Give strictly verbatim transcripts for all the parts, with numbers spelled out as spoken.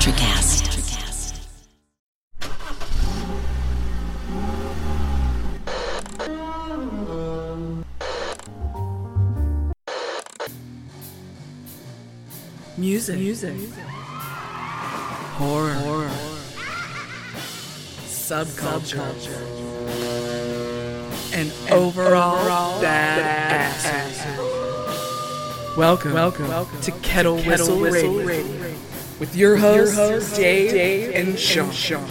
Electrocast. Music. Music. Horror. Horror. Subculture. Subculture. And, and overall, overall bad Welcome, welcome, welcome to Kettle, to Kettle Whistle, Whistle Radio. Radio with your hosts, your hosts Dave, Dave and, and Sean. Sean.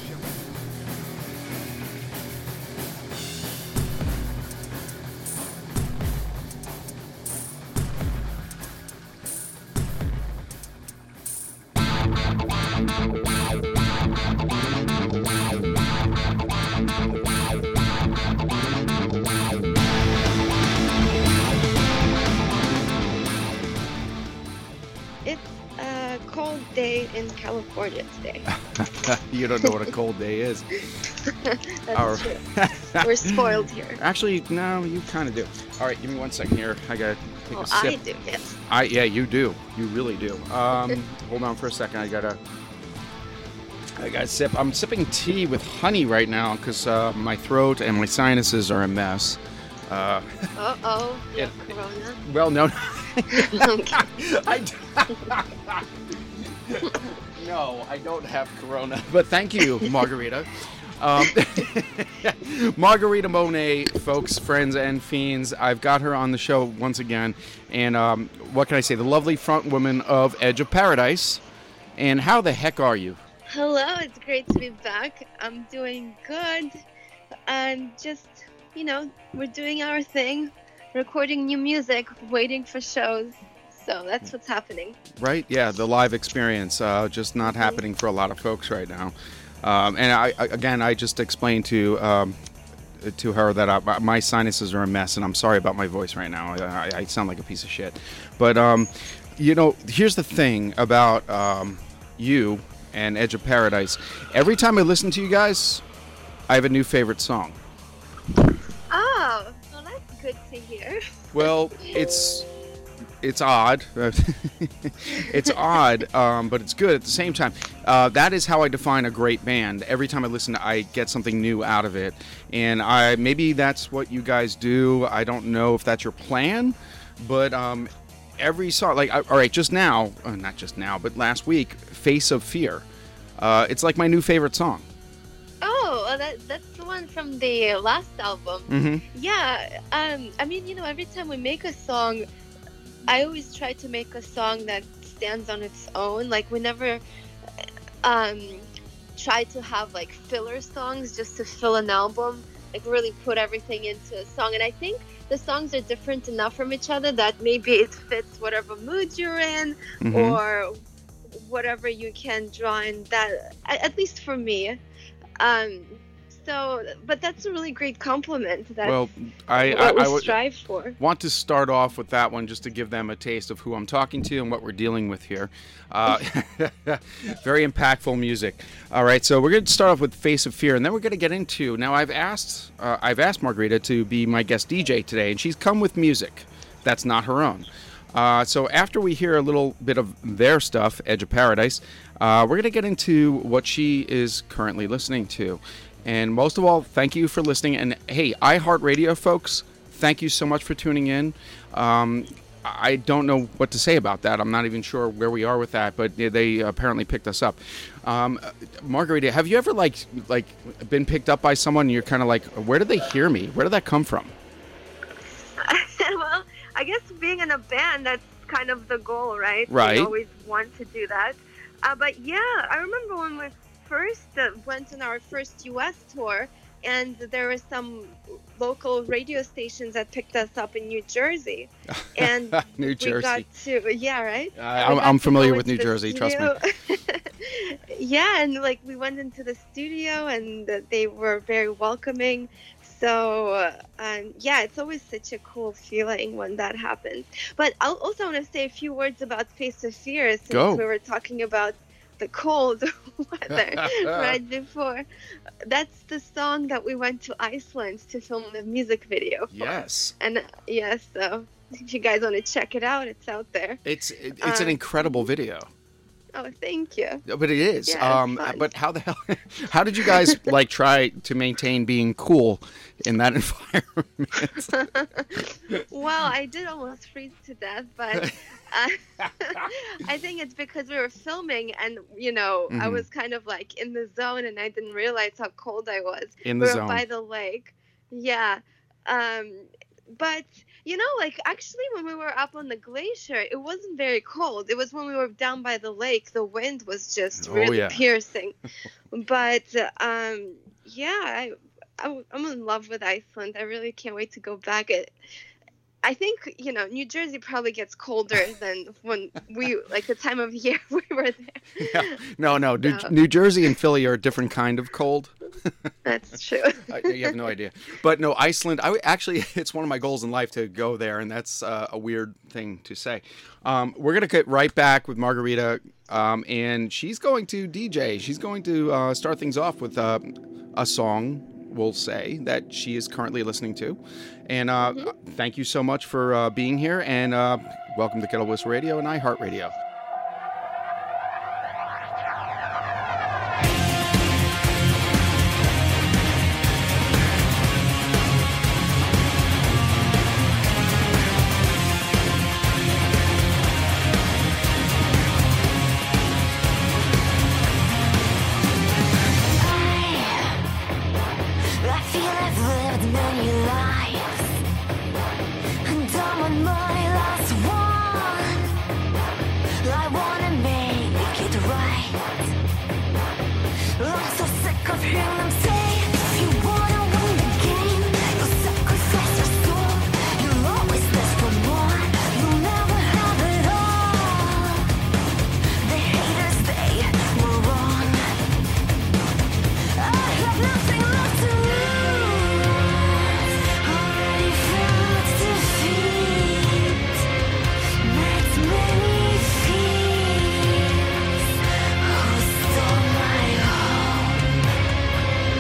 California today. You don't know what a cold day is. That's Our... true. We're spoiled here. Actually, no, you kind of do. All right, give me one second here. I gotta take oh, a sip. I do, yes. I yeah, you do. You really do. Um, hold on for a second. I gotta. I gotta sip. I'm sipping tea with honey right now because uh, my throat and my sinuses are a mess. Uh oh, you have corona? Well, no. I. No, I don't have corona, but thank you, Margarita. Um, Margarita Monet, folks, friends, and fiends. I've got her on the show once again, and um, what can I say? The lovely front woman of Edge of Paradise. And how the heck are you? Hello, it's great to be back. I'm doing good, and just, you know, we're doing our thing, recording new music, waiting for shows. So that's what's happening. Right? Yeah, the live experience, uh, just not mm-hmm. happening for a lot of folks right now. Um, and I, I, again, I just explained to um, to her that I, my sinuses are a mess, and I'm sorry about my voice right now. I, I sound like a piece of shit. But, um, you know, here's the thing about um, you and Edge of Paradise. Every time I listen to you guys, I have a new favorite song. Oh, well, that's good to hear. Well, it's... It's odd. It's odd, um, but it's good at the same time. Uh, that is how I define a great band. Every time I listen, I get something new out of it. And I maybe that's what you guys do. I don't know if that's your plan, but um, every song, like, all right, just now, uh, not just now, but last week, Face of Fear. Uh, it's like my new favorite song. Oh, well, that, that's the one from the last album. Mm-hmm. Yeah. Um, I mean, you know, every time we make a song, I always try to make a song that stands on its own. Like, we never um, try to have, like, filler songs just to fill an album. Like, really put everything into a song. And I think the songs are different enough from each other that maybe it fits whatever mood you're in, mm-hmm. or whatever you can draw in that, at least for me. Um, so, but that's a really great compliment. That's well, I, what I, we I would strive for. Want to start off with that one just to give them a taste of who I'm talking to and what we're dealing with here. Uh, very impactful music. All right, so we're going to start off with Face of Fear, and then we're going to get into. Now, I've asked, uh, I've asked Margarita to be my guest D J today, and she's come with music that's not her own. Uh, so after we hear a little bit of their stuff, Edge of Paradise, uh, we're going to get into what she is currently listening to. And most of all, thank you for listening. And hey, iHeartRadio folks, thank you so much for tuning in. Um, I don't know what to say about that. I'm not even sure where we are with that, but they apparently picked us up. Um, Margarita, have you ever like like been picked up by someone and you're kind of like, where did they hear me? Where did that come from? Well, I guess being in a band, that's kind of the goal, right? Right. We always want to do that. Uh, but yeah, I remember when we first uh, went on our first U S tour, and there were some local radio stations that picked us up in New Jersey. And New Jersey. We got to, yeah, right? Uh, I'm, I'm familiar with New Jersey, studio. Trust me. Yeah, and like we went into the studio, and uh, they were very welcoming. So, uh, um, yeah, it's always such a cool feeling when that happens. But I also want to say a few words about Face of Fear, since Go. we were talking about the cold weather right before. That's the song that we went to Iceland to film the music video for. Yes. And uh, yes, so if you guys want to check it out, it's out there. It's it, it's um, an incredible video. Oh, thank you. But it is. Yeah, um, fun. but how the hell? How did you guys like try to maintain being cool in that environment? Well, I did almost freeze to death, but uh, I think it's because we were filming, and you know, I Mhm. was kind of like in the zone, and I didn't realize how cold I was. In we the were zone. by the lake. Yeah. Um, but you know, like actually, when we were up on the glacier, it wasn't very cold. It was when we were down by the lake, the wind was just Oh, really yeah. piercing. But um, yeah, I, I I'm in love with Iceland. I really can't wait to go back. It, I think, you know, New Jersey probably gets colder than when we, like the time of year we were there. Yeah. No, no. New, So, New Jersey and Philly are a different kind of cold. that's true. I, you have no idea. But no, Iceland, I w- actually, it's one of my goals in life to go there, and that's uh, a weird thing to say. Um, we're going to get right back with Margarita, um, and she's going to D J. She's going to uh, start things off with uh, a song, we'll say, that she is currently listening to. And uh, Mm-hmm. thank you so much for uh, being here, and uh, welcome to Kettle Whistle Radio and iHeartRadio. I feel I've lived many lives, and I'm on my last one. I wanna make it right. I'm so sick of hearing them say, if you wanna win the game, you'll sacrifice your soul. You'll always live for more. You'll never have it all. The haters, they were wrong. I have nothing left to lose. Already felt defeat. Met many fears. Who stole my hope?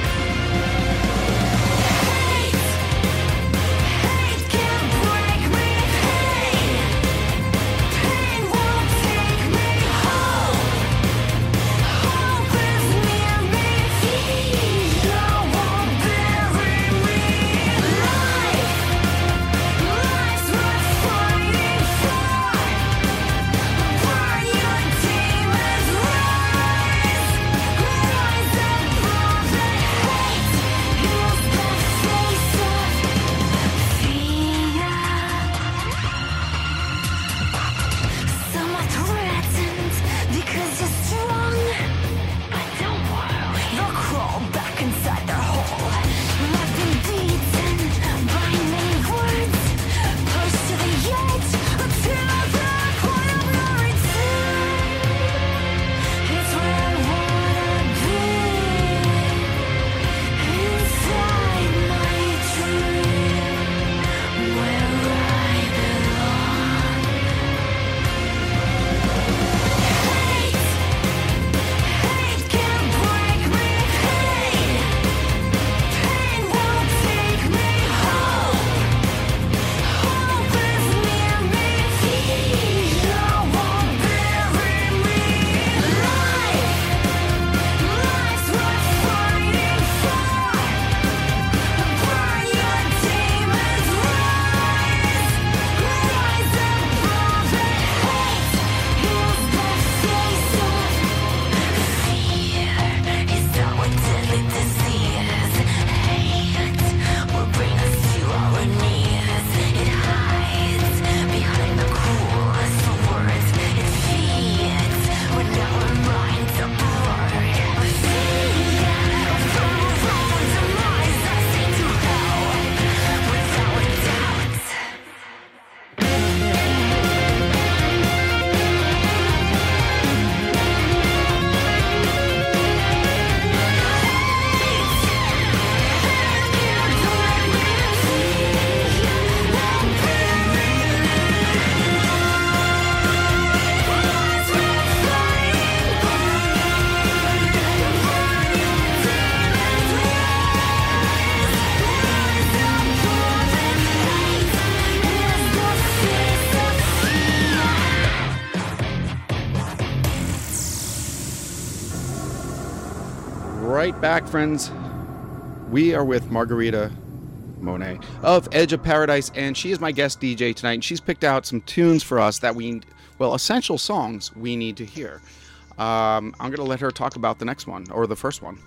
right back, friends. We are with Margarita Monet of Edge of Paradise, and she is my guest D J tonight. And she's picked out some tunes for us that we, well, essential songs we need to hear. Um, I'm going to let her talk about the next one, or the first one.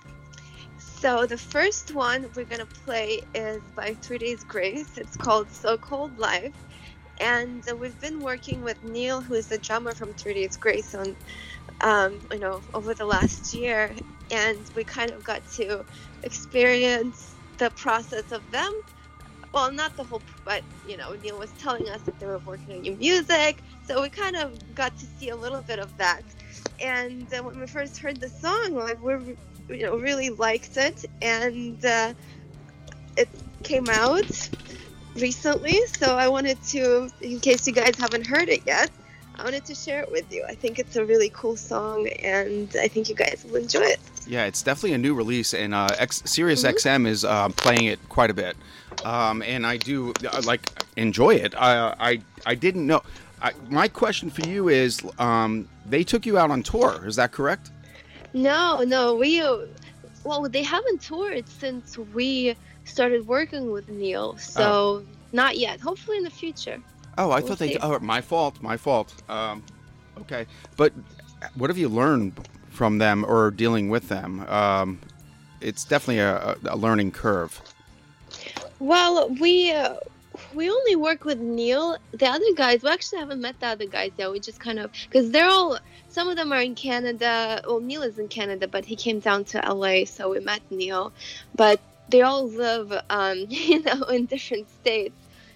So the first one we're going to play is by Three Days Grace. It's called So Cold Life. And uh, we've been working with Neil, who is the drummer from Three Days Grace, on, um, you know, over the last year. And we kind of got to experience the process of them. Well, not the whole, but, you know, Neil was telling us that they were working on new music. So we kind of got to see a little bit of that. And uh, when we first heard the song, like, we, you know, really liked it. And uh, it came out recently, so I wanted to, in case you guys haven't heard it yet, I wanted to share it with you. I think it's a really cool song, and I think you guys will enjoy it. Yeah, it's definitely a new release, and uh, X, Sirius Mm-hmm. X M is uh, playing it quite a bit, um, and I do uh, like enjoy it. I I, I didn't know. I, my question for you is, um, they took you out on tour, is that correct? No, no, we, uh, well, they haven't toured since we started working with Neil, so Oh. not yet. Hopefully in the future. Oh, I We'll thought they. see. Oh, my fault. My fault. Um, okay, but what have you learned from them or dealing with them? Um, it's definitely a, a learning curve. Well, we uh, we only work with Neil. The other guys, we actually haven't met the other guys yet. We just kind of, because they're all, some of them are in Canada. Well, Neil is in Canada, but he came down to L A, so we met Neil. But they all live, um, you know, in different states.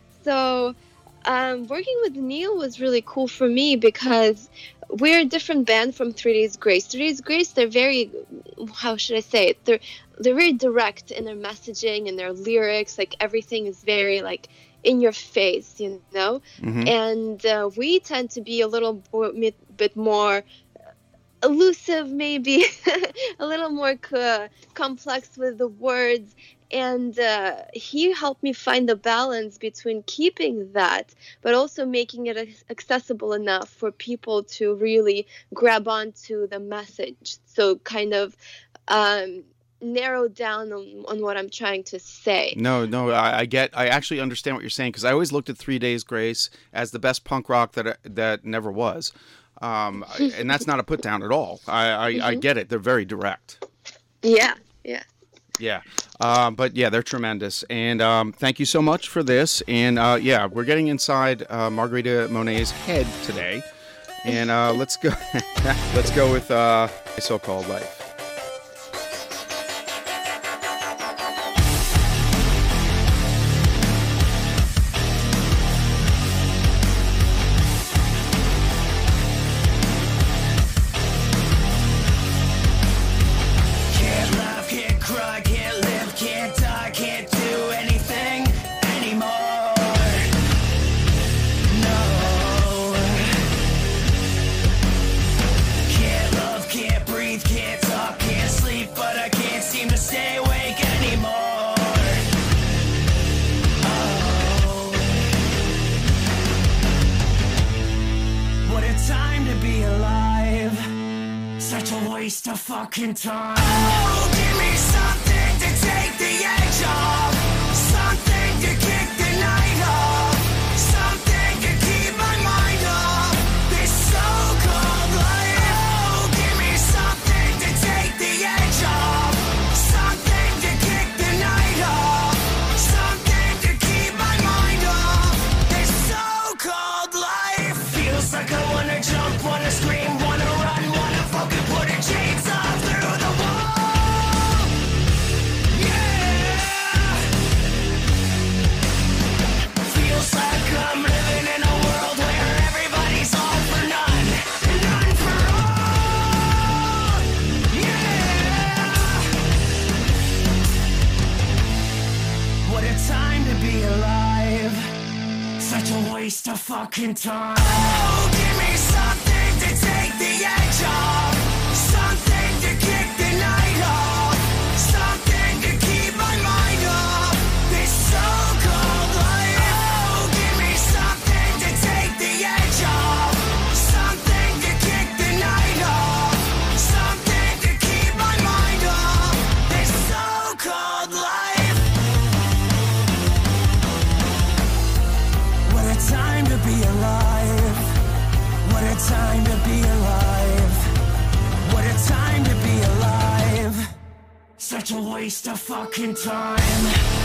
So um, working with Neil was really cool for me because we're a different band from Three Days Grace. Three Days Grace, they're very, how should I say it? They're they're very direct in their messaging and their lyrics. Like everything is very like in your face, you know. Mhm. And uh, we tend to be a little bo- mi- bit more elusive, maybe a little more co- complex with the words. And uh, he helped me find the balance between keeping that, but also making it ac- accessible enough for people to really grab onto the message. So kind of um, narrow down on, on what I'm trying to say. No, no, I, I get. I actually understand what you're saying because I always looked at Three Days Grace as the best punk rock that that never was, um, and that's not a put down at all. I, I, I get it. They're very direct. Yeah, yeah. Yeah, um, but yeah, they're tremendous. And um, thank you so much for this. And uh, yeah, we're getting inside uh, Margarita Monet's head today, and uh, let's go. let's go with uh, So-Called Life. Can't laugh, can't cry, can't live, can't die, can't do anything anymore. No. Can't love, can't breathe, can't talk, can't sleep, but I can't seem to stay awake anymore. Oh. What a time to be alive. Such a waste of fucking time. Oh, give me something to take the edge off. Something to kick the night off. Something to keep my mind off this so-called life. Oh, give me something to take the edge off. Something to kick the night off. Something to keep my mind off this so-called life. Feels like I wanna jump, wanna scream, wanna run, wanna fucking put a chainsaw through the wall. Yeah. Feels like I'm living in a world where everybody's all for none and none for all. Yeah. What a time to be alive. Such a waste of fucking time. Oh, give me something to take the edge off. Something to kick the night off. Something to keep my mind off this so-called life. Oh, give me something to take the edge off. Something to kick the night off. Something to keep my mind off time to be alive. What a time to be alive. Such a waste of fucking time.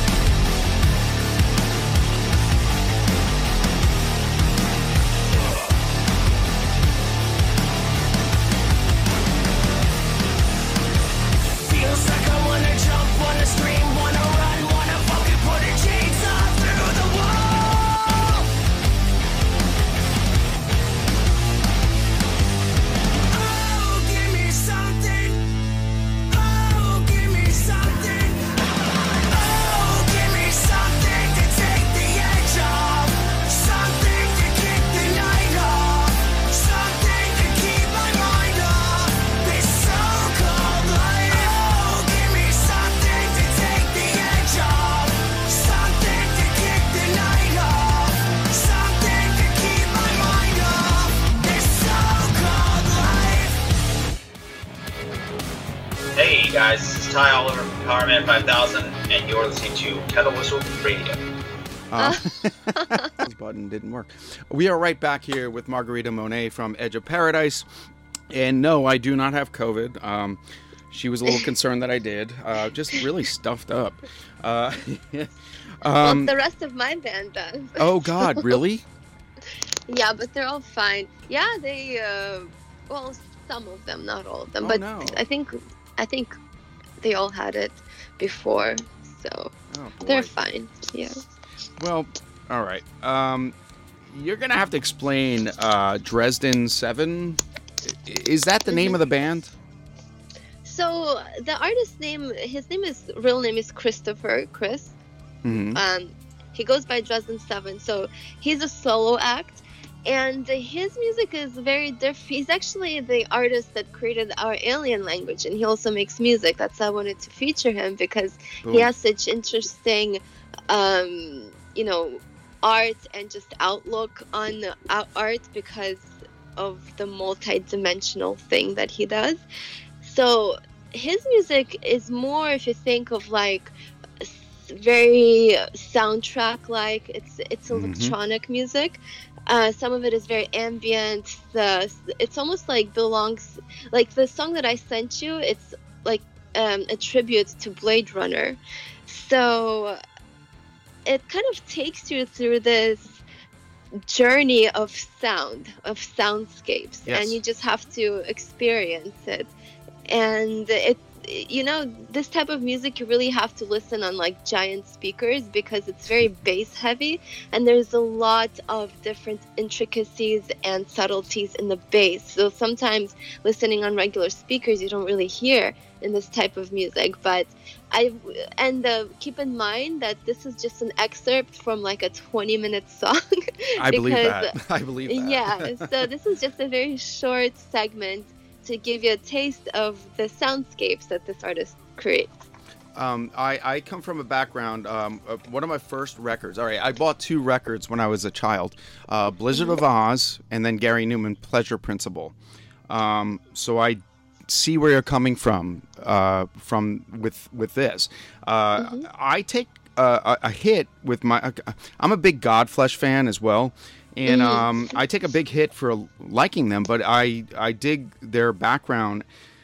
Feels like I wanna jump, wanna scream, wanna run, wanna fucking put a chainsaw through the wall. Oh, give me something. Oh, give me something. Oh, give me something to take the edge off. Something to kick the night off. Something to keep my mind off this so-called life. Oh, give me something to take the edge off. Something to kick the night off. Something to keep my mind off this so-called life. Hey guys, this is Ty Oliver from Powerman five thousand, and you're listening to Kettle Whistle Radio. Uh, this button didn't work. We are right back here with Margarita Monet from Edge of Paradise. And no, I do not have COVID. Um, she was a little concerned that I did. Uh, just really stuffed up. Uh, Well, um, the rest of my band does. oh, God, really? Yeah, but they're all fine. Yeah, they. Uh, well, some of them, not all of them, Oh, but no. I think I think they all had it before, so Oh, boy. they're fine. Yeah. Well, all right. Um, you're going to have to explain uh, Dresden seven. I- Is that the name of the band? So the artist's name, his name is real name is Christopher Chris. Hmm. Um, he goes by Dresden Seven, so he's a solo act, and his music is very different. He's actually the artist that created our alien language, and he also makes music. That's why I wanted to feature him, because he Boom. has such interesting, um, you know, art and just outlook on uh, art because of the multi-dimensional thing that he does. So his music is more, if you think of like s- very soundtrack like, it's it's Mhm. electronic music. Uh, some of it is very ambient. The it's almost like belongs, like the song that I sent you. It's like um, a tribute to Blade Runner. So it kind of takes you through this journey of sound, of soundscapes, Yes. and you just have to experience it. And it, you know, this type of music you really have to listen on like giant speakers, because it's very bass heavy, and there's a lot of different intricacies and subtleties in the bass. So sometimes listening on regular speakers you don't really hear in this type of music. But I and uh, keep in mind that this is just an excerpt from like a twenty minute song. I believe because- that. I believe that. Yeah, so this is just a very short segment to give you a taste of the soundscapes that this artist creates. Um, I, I come from a background, um, uh, one of my first records. All right, I bought two records when I was a child, uh, Blizzard of Oz and then Gary Newman, Pleasure Principle. Um, so I see where you're coming from, uh, from with with this. Uh, I take uh, a, a hit with my, uh, I'm a big Godflesh fan as well. And um, I take a big hit for liking them, but I, I dig their background,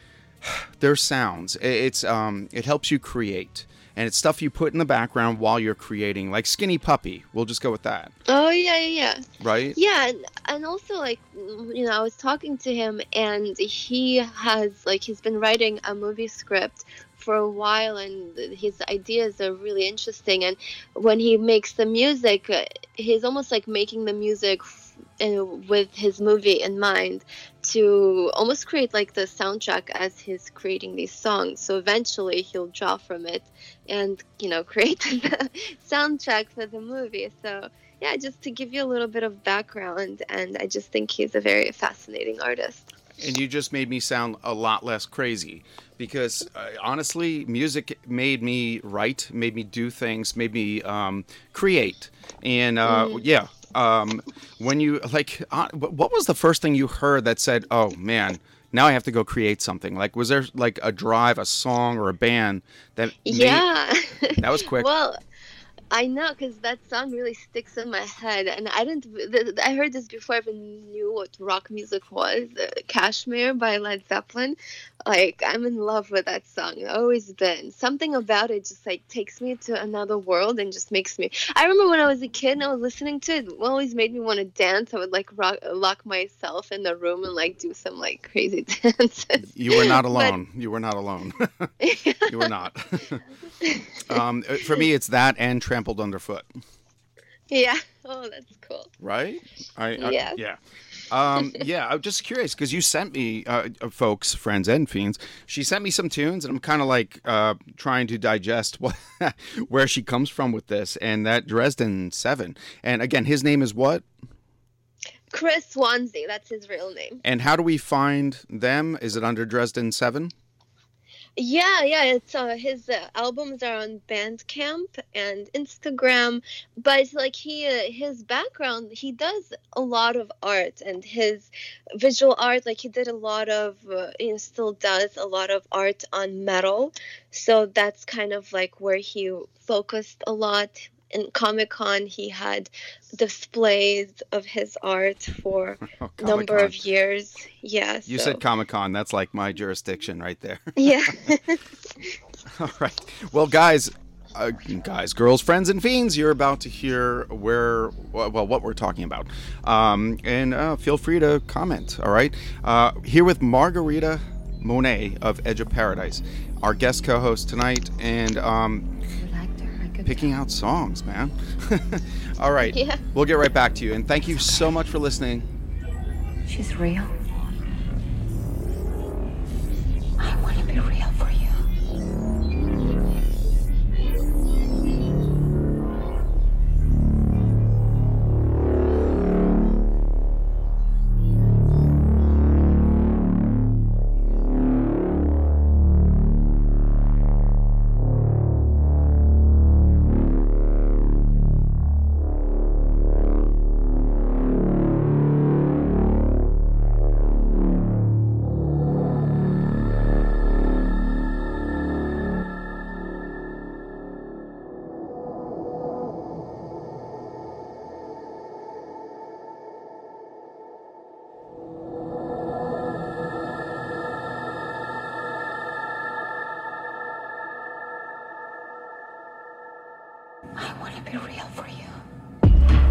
their sounds. It- It's um, it helps you create, and it's stuff you put in the background while you're creating, like Skinny Puppy. We'll just go with that, Oh yeah, yeah, yeah. right? Yeah, and, and also like, you know, I was talking to him, and he has like he's been writing a movie script for a while, and his ideas are really interesting. And when he makes the music, uh, he's almost like making the music f- uh, with his movie in mind, to almost create like the soundtrack as he's creating these songs. So eventually he'll draw from it and, you know, create the soundtrack for the movie. So yeah, just to give you a little bit of background, and I just think he's a very fascinating artist. And you just made me sound a lot less crazy, because uh, honestly, music made me write, made me do things, made me um, create. And uh, yeah, um, when you like, uh, what was the first thing you heard that said, "Oh man, now I have to go create something"? Like, was there like a drive, a song, or a band that? Made, Yeah. that was quick. Well, I know, because that song really sticks in my head, and I didn't. th- th- I heard this before I even knew what rock music was. Uh, Kashmir by Led Zeppelin. Like, I'm in love with that song. I've always been. Something about it just like takes me to another world and just makes me. I remember when I was a kid and I was listening to it. It always made me want to dance. I would like rock, lock myself in the room and like do some like crazy dances. You were not But- alone. You were not alone. You were not. um, for me, it's that and Trampled Underfoot. Yeah. Oh, that's cool. Right? I, I Yeah. Yeah. Um, yeah, I'm just curious because you sent me, uh, uh, folks, friends and fiends. She sent me some tunes, and I'm kind of like uh, trying to digest what, where she comes from with this. And that Dresden Seven, and again, his name is what? Chris Swansea. That's his real name. And how do we find them? Is it under Dresden Seven? Yeah, yeah, it's uh, his uh, albums are on Bandcamp and Instagram, but it's like he uh, his background, he does a lot of art, and his visual art, like he did a lot of uh, you know, still does a lot of art on metal, so that's kind of like where he focused a lot. In Comic-Con, he had displays of his art for Oh, a number Comic-Con. of years. Yeah, You so- said Comic Con. That's like my jurisdiction right there. yeah. All right. Well, guys, uh, guys, girls, friends, and fiends, you're about to hear where, well, what we're talking about. Um, and uh, feel free to comment, all right? Uh, here with Margarita Monet of Edge of Paradise, our guest co-host tonight, and um, picking out songs, man. All right. Yeah. We'll get right back to you. And thank you so much for listening. She's real. I want to be real for you. I want to be real for you.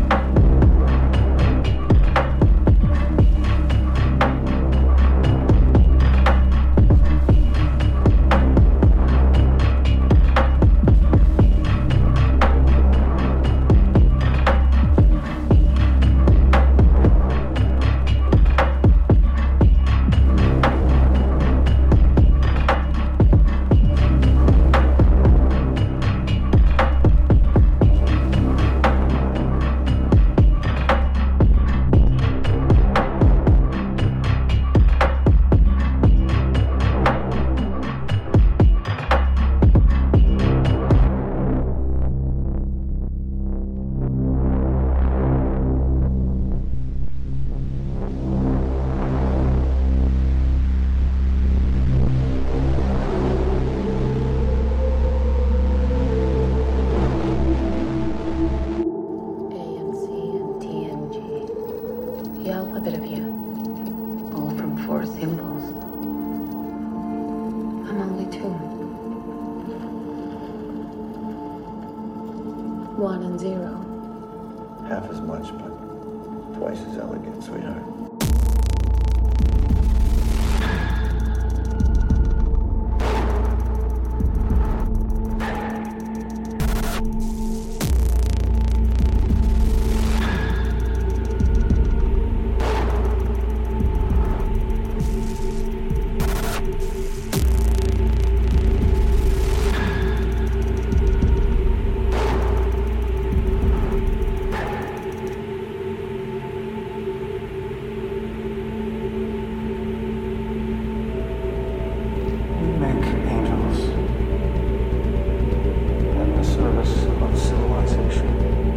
A M C and T N G. The alphabet of you. All from four symbols. I'm only two. One and zero. Half as much, but twice as elegant, sweetheart. We make angels in the service of civilization.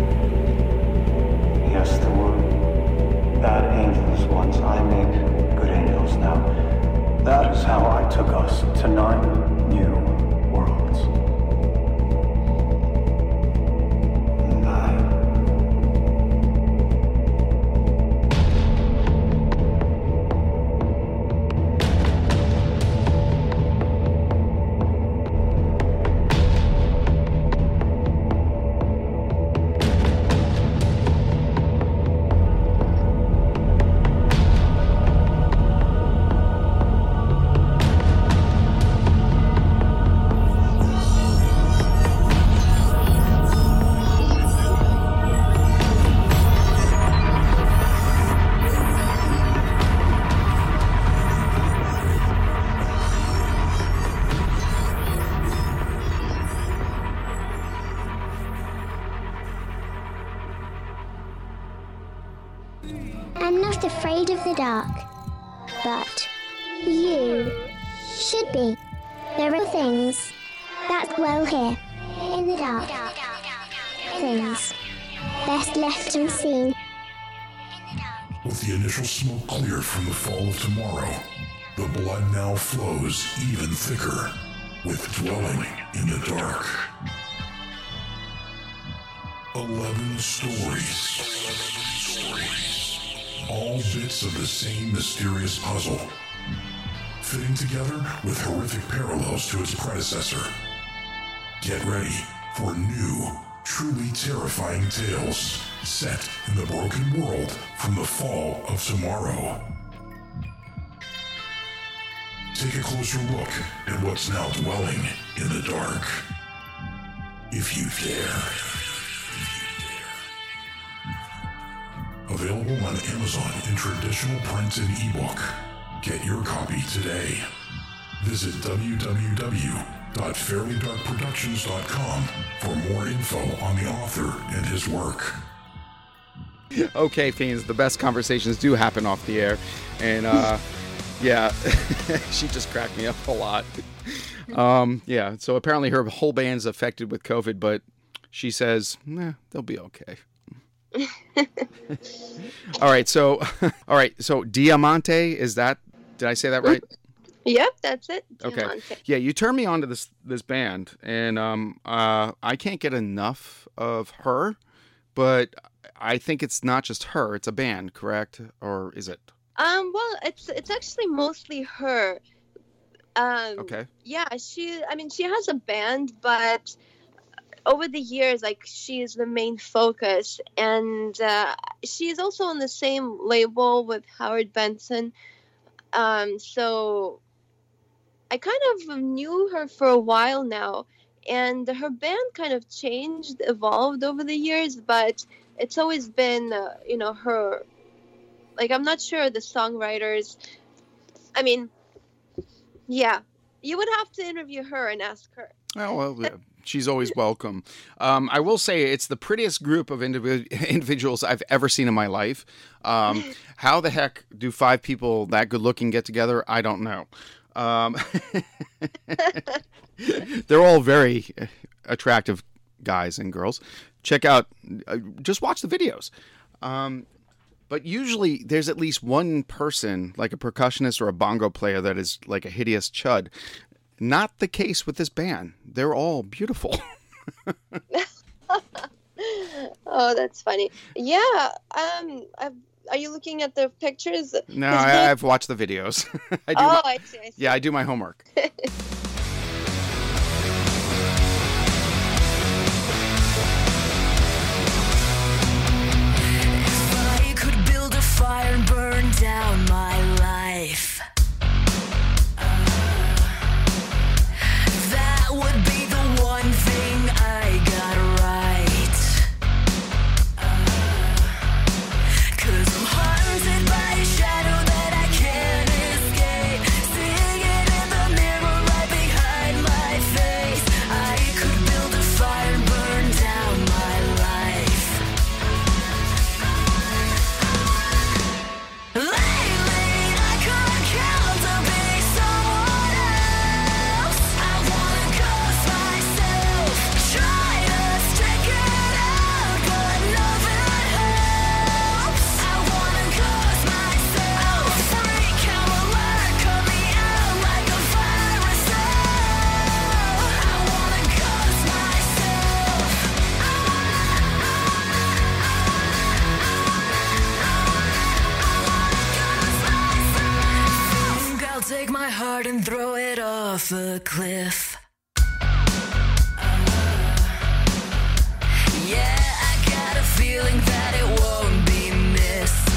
Yes, there were bad angels once. I make good angels now. That is how I took us to nine new worlds. I'm not afraid of the dark, but you should be. There are things that dwell here in the dark. Things best left unseen. With the initial smoke cleared from the fall of tomorrow, the blood now flows even thicker with dwelling in the dark. Eleven stories. All bits of the same mysterious puzzle, fitting together with horrific parallels to its predecessor. Get ready for new, truly terrifying tales set in the broken world from the fall of tomorrow. Take a closer look at what's now dwelling in the dark. If you dare. Available on Amazon in traditional print and ebook. Get your copy today. Visit w w w dot fairly dark productions dot com for more info on the author and his work. Okay, Fiends, the best conversations do happen off the air. And, uh, yeah, she just cracked me up a lot. Um, yeah, so apparently her whole band's affected with COVID, but she says, nah, they'll be okay. all right, so, all right, so Diamante, is that, did I say that right? Yep, that's it. Okay. Diamante. Yeah, you turned me on to this this band, and um, uh, I can't get enough of her, but I think it's not just her; it's a band, correct? Or is it? Um, well, it's it's actually mostly her. Um, Okay. Yeah, she. I mean, she has a band, but over the years, like she is the main focus, and uh, she is also on the same label with Howard Benson. Um, so I kind of knew her for a while now, and her band kind of changed, evolved over the years, but it's always been, uh, you know, her. Like, I'm not sure the songwriters. I mean, yeah, you would have to interview her and ask her. Oh, well, yeah, she's always welcome. Um, I will say it's the prettiest group of individ- individuals I've ever seen in my life. Um, how the heck do five people that good looking get together? I don't know. Um, they're all very attractive guys and girls. Check out, uh, just watch the videos. Um, but usually there's at least one person, like a percussionist or a bongo player, that is like a hideous chud. Not the case with this band. They're all beautiful. Oh, that's funny. Yeah. Um. I've, are you looking at the pictures? No, 'Cause I, they- I've watched the videos. I do Oh, my- I see, I see. Yeah, I do my homework. I could build a fire and burn down my life. Uh, that would be the one thing I got right. Uh, 'cause I'm haunted by a shadow that I can't escape. Singing in the mirror right behind my face. I could build a fire and burn down my life. Lately, I couldn't count to be someone else. I wanna ghost myself, try to stick it out, but nothing helps. I wanna ghost myself, freak out alert, cut me out like a virus cell. I wanna ghost myself. Think I'll take my heart and throw it off a cliff. Yeah, I got a feeling that it won't be missed.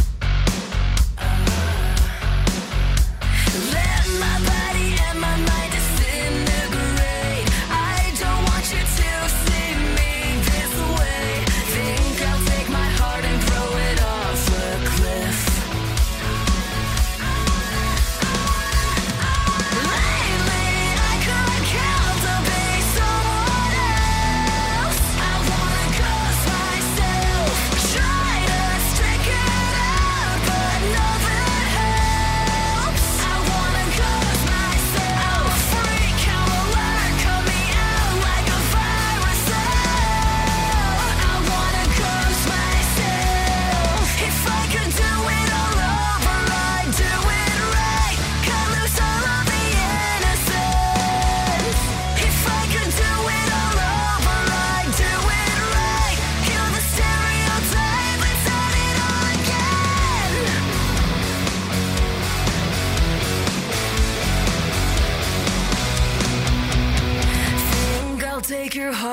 Let my body and my mind disintegrate. I don't want you to see me this way. Think I'll take my heart and throw it off a cliff. Lately, I couldn't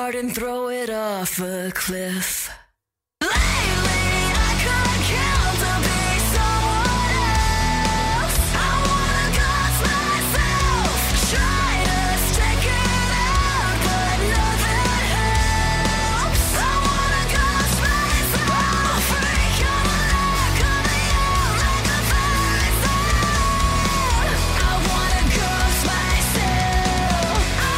heart and throw it off a cliff. Lately, I couldn't count to be someone else. I wanna ghost myself, try to stick it out, but nothing helps. I wanna ghost myself, freak on the neck of the air like a fairy tale. I wanna ghost myself. I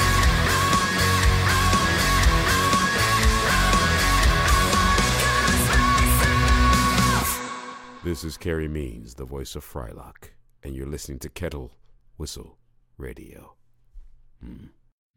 This is Carrie Means, the voice of Frylock, and you're listening to Kettle Whistle Radio. Hmm.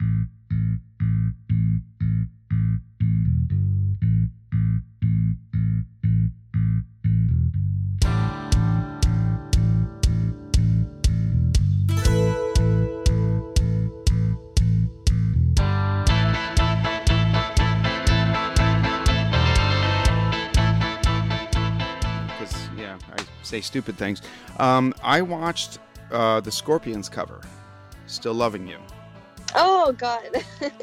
Say stupid things. Um, I watched uh, the Scorpions cover, "Still Loving You." Oh God.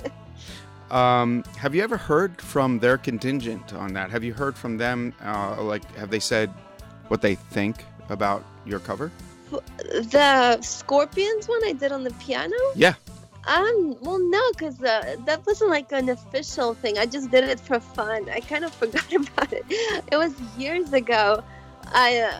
Um, have you ever heard from their contingent on that? Have you heard from them? Uh, like, have they said what they think about your cover? The Scorpions one I did on the piano? Yeah. Um, well, no, because uh, that wasn't like an official thing. I just did it for fun. I kind of forgot about it. It was years ago. I, uh,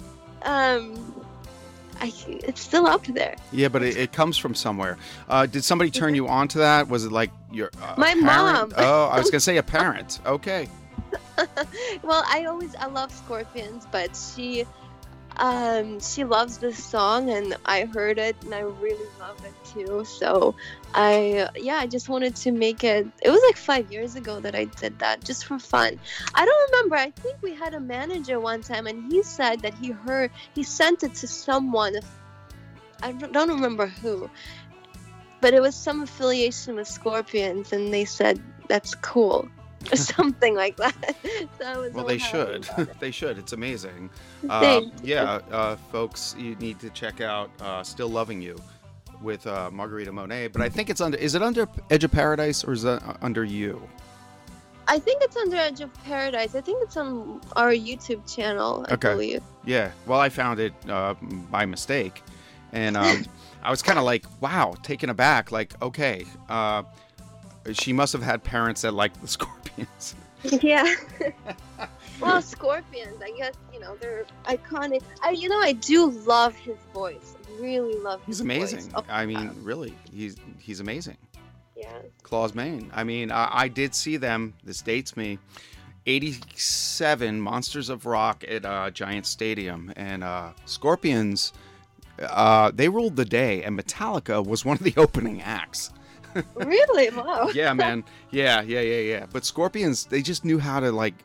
um, I, it's still up there. Yeah, but it, it comes from somewhere. Uh, did somebody turn you on to that? Was it like your uh, My parent? mom. Oh, I was gonna say a parent. Okay. Well, I always I love Scorpions, but she, um, she loves this song, and I heard it, and I really love it too. So, I yeah, I just wanted to make it. It was like five years ago that I did that, just for fun. I don't remember. I think we had a manager one time, and he said that he heard he sent it to someone. I don't remember who, but it was some affiliation with Scorpions, and they said that's cool. Or something like that. So I was Well, all they happy should. about it. They should. It's amazing. Uh, Thank yeah, uh, folks, you need to check out uh, "Still Loving You" with uh, Margarita Monet. But I think it's under. Is it under Edge of Paradise or is it under you? I think it's under Edge of Paradise. I think it's on our YouTube channel, I Okay. believe. Yeah. Well, I found it uh, by mistake, and um, I was kind of like, wow, taken aback. Like, okay, uh, she must have had parents that liked the Scorpions. Yeah. Well, Scorpions, I guess, you know, they're iconic. I, you know, I do love his voice. I really love his He's amazing. voice. Oh, I mean, really, he's he's amazing. yeah. Claus Maine. I mean, I, I did see them. This dates me. eighty-seven Monsters of Rock at uh, Giant Stadium, and uh, Scorpions. Uh, they ruled the day, and Metallica was one of the opening acts. Really? Wow. Yeah, man. Yeah, yeah, yeah, yeah. But Scorpions, they just knew how to like,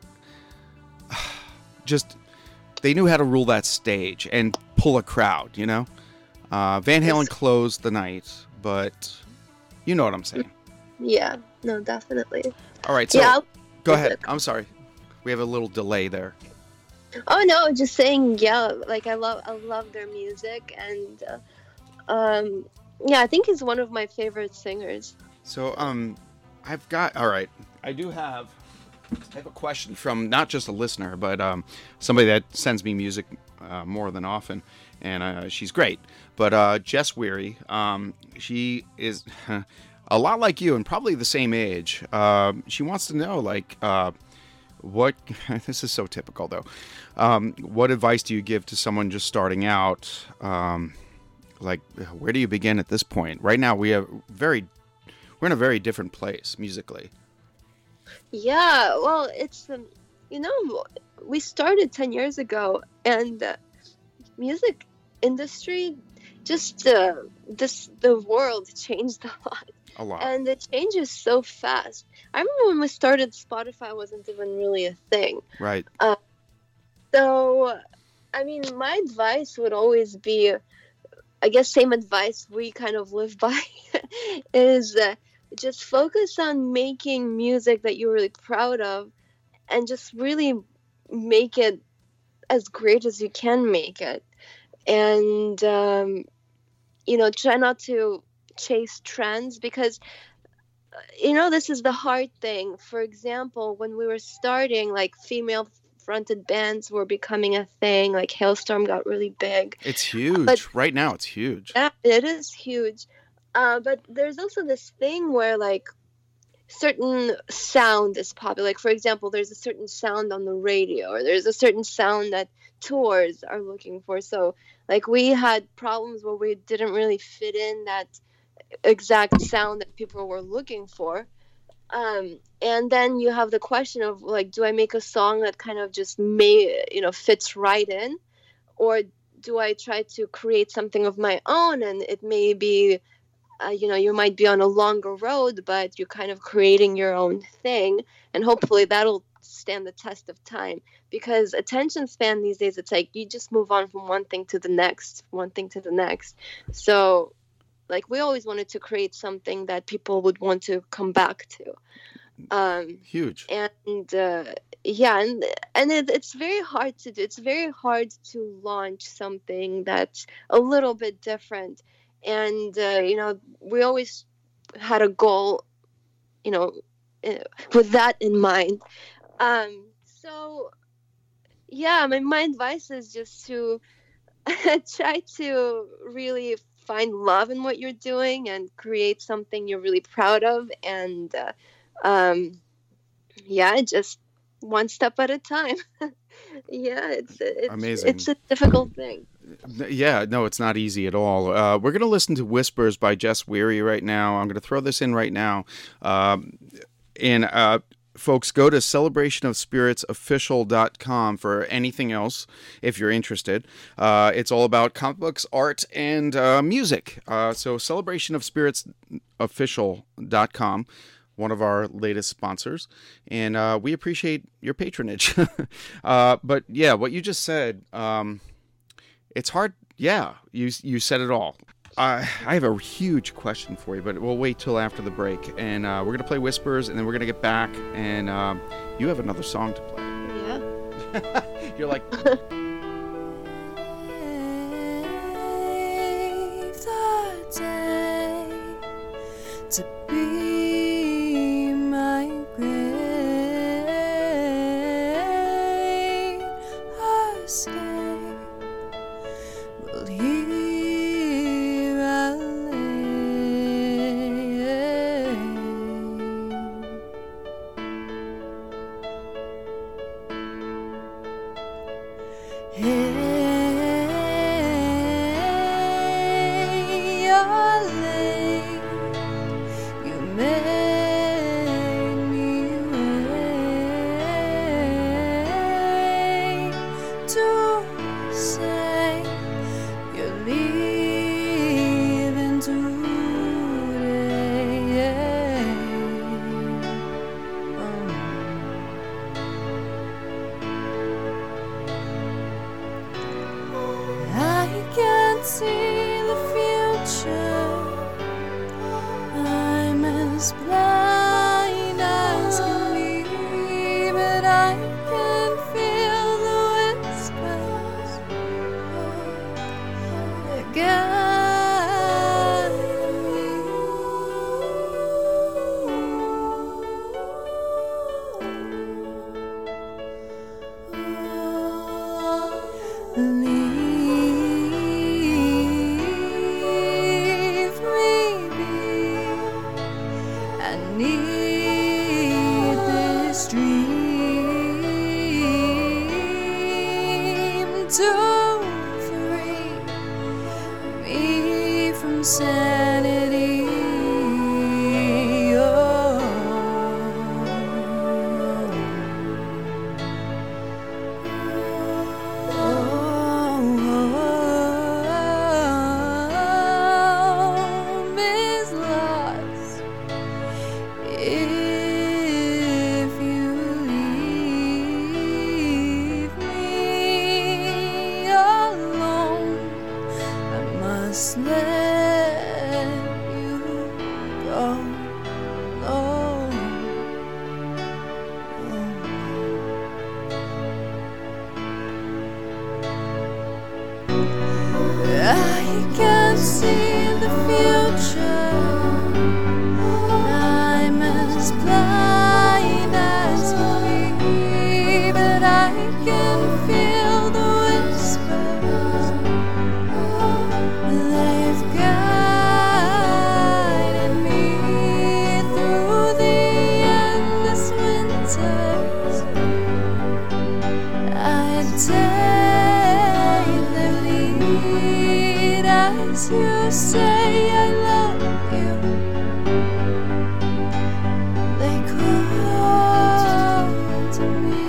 just they knew how to rule that stage and pull a crowd. You know, uh, Van Halen closed the night, but you know what I'm saying. Yeah. No, definitely. All right, so Yeah, I'll- go ahead. I'm sorry, we have a little delay there. Oh no, just saying, yeah, like I love I love their music, and uh, um yeah, I think he's one of my favorite singers. So, um, I've got, all right, I do have, I have a question from not just a listener, but um, somebody that sends me music uh, more than often, and uh, she's great. But uh, Jess Weary, um, she is a lot like you and probably the same age. Uh, she wants to know, like, uh, what, this is so typical though, um, what advice do you give to someone just starting out? Um, like, where do you begin at this point? Right now, we have very, we're in a very different place musically. Yeah, well, it's um, you know, we started ten years ago, and uh, music industry, just uh, this the world changed a lot. A lot. And it changes so fast. I remember when we started, Spotify wasn't even really a thing. Right. Uh, so, I mean, my advice would always be, I guess, same advice we kind of live by, is uh, just focus on making music that you're really proud of, and just really make it as great as you can make it. And, um, you know, try not to chase trends, because you know, this is the hard thing. For example, when we were starting, like female fronted bands were becoming a thing. Like Hailstorm got really big. It's huge. But- right now, it's huge. Yeah, it is huge. Uh, but there's also this thing where like certain sound is popular. Like, for example, there's a certain sound on the radio, or there's a certain sound that tours are looking for. So like we had problems where we didn't really fit in that exact sound that people were looking for. Um, and then you have the question of like, do I make a song that kind of just may, you know, fits right in, or do I try to create something of my own? And it may be, uh, you know, you might be on a longer road, but you're kind of creating your own thing, and hopefully that'll stand the test of time. Because attention span these days, it's like you just move on from one thing to the next, one thing to the next. So like we always wanted to create something that people would want to come back to. Um, Huge. And uh, yeah, and and it, it's very hard to do. It's very hard to launch something that's a little bit different. And uh, you know, we always had a goal, you know, uh, with that in mind. Um, so yeah, my my advice is just to try to really find love in what you're doing and create something you're really proud of, and uh, um, yeah, just one step at a time. yeah, it's it's Amazing. It's a difficult thing. Yeah, no, it's not easy at all. Uh, we're going to listen to Whispers by Jess Weary right now. I'm going to throw this in right now. Um, and uh, folks, go to celebration of spirits official dot com for anything else if you're interested. Uh, it's all about comic books, art, and uh, music. Uh, so celebration of spirits official dot com, one of our latest sponsors. And uh, we appreciate your patronage. uh, but yeah, what you just said, um, it's hard. Yeah, you, you said it all. Uh, I have a huge question for you, but we'll wait till after the break. And uh, we're going to play Whispers, and then we're going to get back. And um, you have another song to play. Yeah. You're like... the day to be my great escape. Well, here I lay. Hey, you're late. You made me wait to say you're leaving today. I can't see the future. I'm as blind as can be, but I can feel the whispers that guide me. Leave me be. I need this dream to free me from sanity. Home is lost if you leave me alone. I must let you go. I can see the future. I'm as you say I love you, they call to me.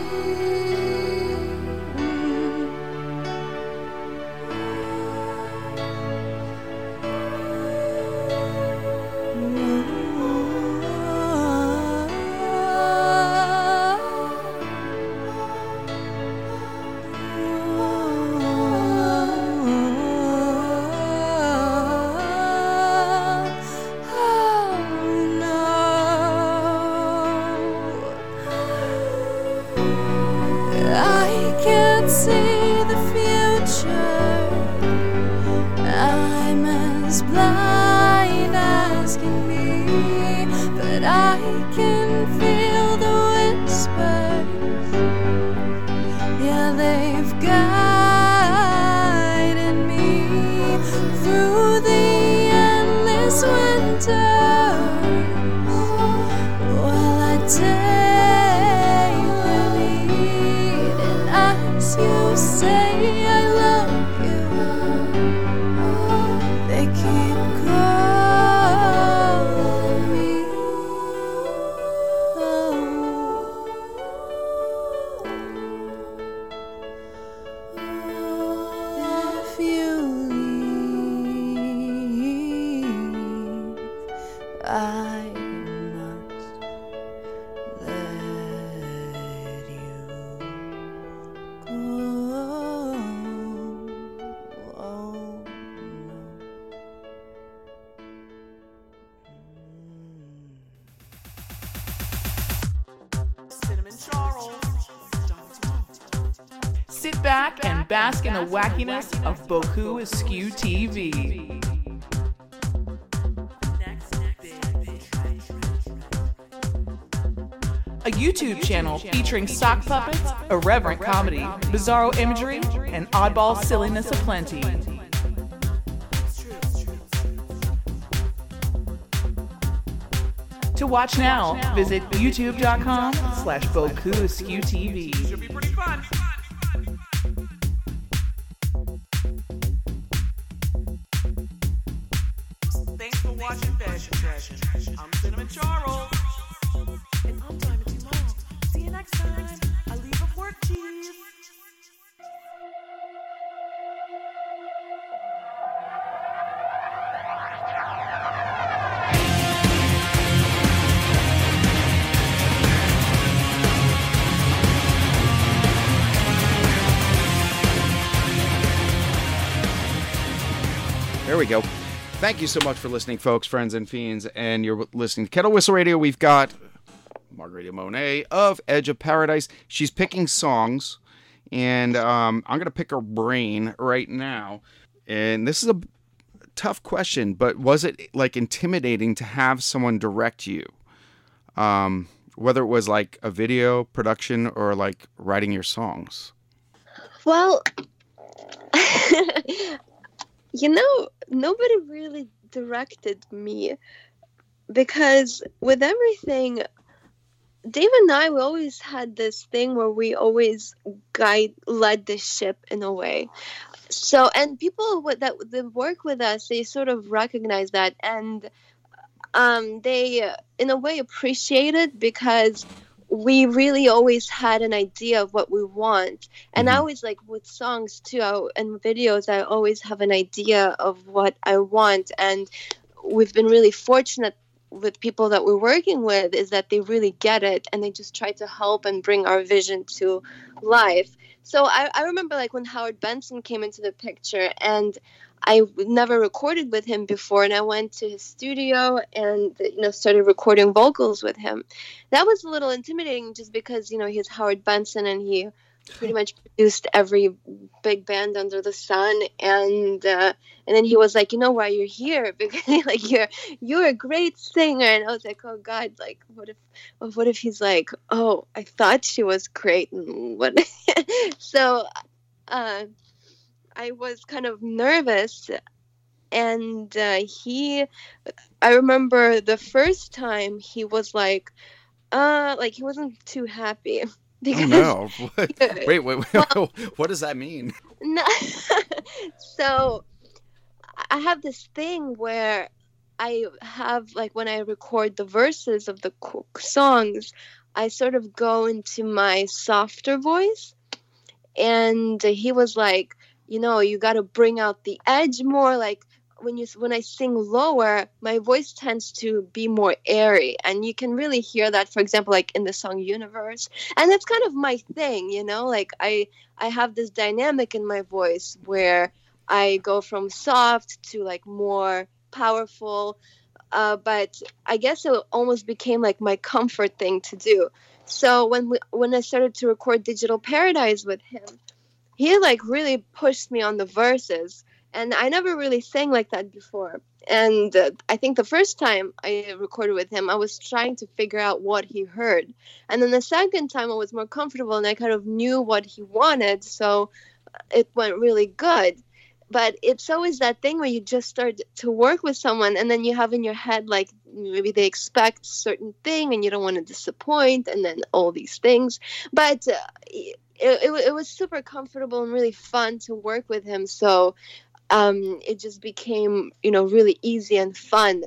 I can't see the future. I'm as blind as can be, but I can feel the whispers. Yeah, they've guided me through the endless winter. Well, I take the lead, and as you say I love you, they keep calling me. Oh, if you leave, I must let you go. Oh, no. Cinnamon Charles. Sit back and bask in the wackiness of Boku Askew T V. A YouTube channel featuring sock puppets, irreverent comedy, bizarro imagery, and oddball silliness aplenty. To watch now, visit youtube.com slash Boku Askew TV. Should be pretty fun. Thanks for watching Fashion Fashion. I'm Cinnamon Charles. And I'm Diamond Dumont. See you next time. I leave a fork cheese. There we go. Thank you so much for listening, folks, friends, and fiends. And you're listening to Kettle Whistle Radio. We've got Margarita Monet of Edge of Paradise. She's picking songs, and um, I'm going to pick her brain right now. And this is a tough question, but was it like intimidating to have someone direct you? Um, whether it was like a video production or like writing your songs? Well, you know, nobody really directed me because with everything, Dave and I, we always had this thing where we always guide, led the ship in a way. So, and people with, that, that work with us, they sort of recognize that, and um, they, uh, in a way, appreciate it because we really always had an idea of what we want. And I always, like, with songs, too, I, and videos, I always have an idea of what I want. And we've been really fortunate with people that we're working with is that they really get it and they just try to help and bring our vision to life. So I, I remember, like, when Howard Benson came into the picture, and I never recorded with him before, and I went to his studio and, you know, started recording vocals with him. That was a little intimidating just because, you know, he's Howard Benson and he pretty much produced every big band under the sun. And uh, and then he was like, you know why you're here? Because, like, you're you're a great singer. And I was like, oh God, like, what if what if he's like, oh, I thought she was great, and what? So uh, I was kind of nervous. And uh, he, I remember the first time he was like, uh, like he wasn't too happy. Because, oh no! What? Wait, wait, wait. Well, what does that mean? No. So I have this thing where I have, like, when I record the verses of the co- songs, I sort of go into my softer voice. And he was like, you know, you got to bring out the edge more. Like, when you when I sing lower, my voice tends to be more airy. And you can really hear that, for example, like in the song Universe. And that's kind of my thing, you know, like I I have this dynamic in my voice where I go from soft to like more powerful, uh, but I guess it almost became like my comfort thing to do. So when we, when I started to record Digital Paradise with him, he like really pushed me on the verses, and I never really sang like that before. And uh, I think the first time I recorded with him, I was trying to figure out what he heard, and then the second time I was more comfortable and I kind of knew what he wanted, so it went really good. But it's always that thing where you just start to work with someone and then you have in your head, like, maybe they expect a certain thing and you don't want to disappoint, and then all these things. But uh, it, it, it was super comfortable and really fun to work with him. So um, it just became, you know, really easy and fun.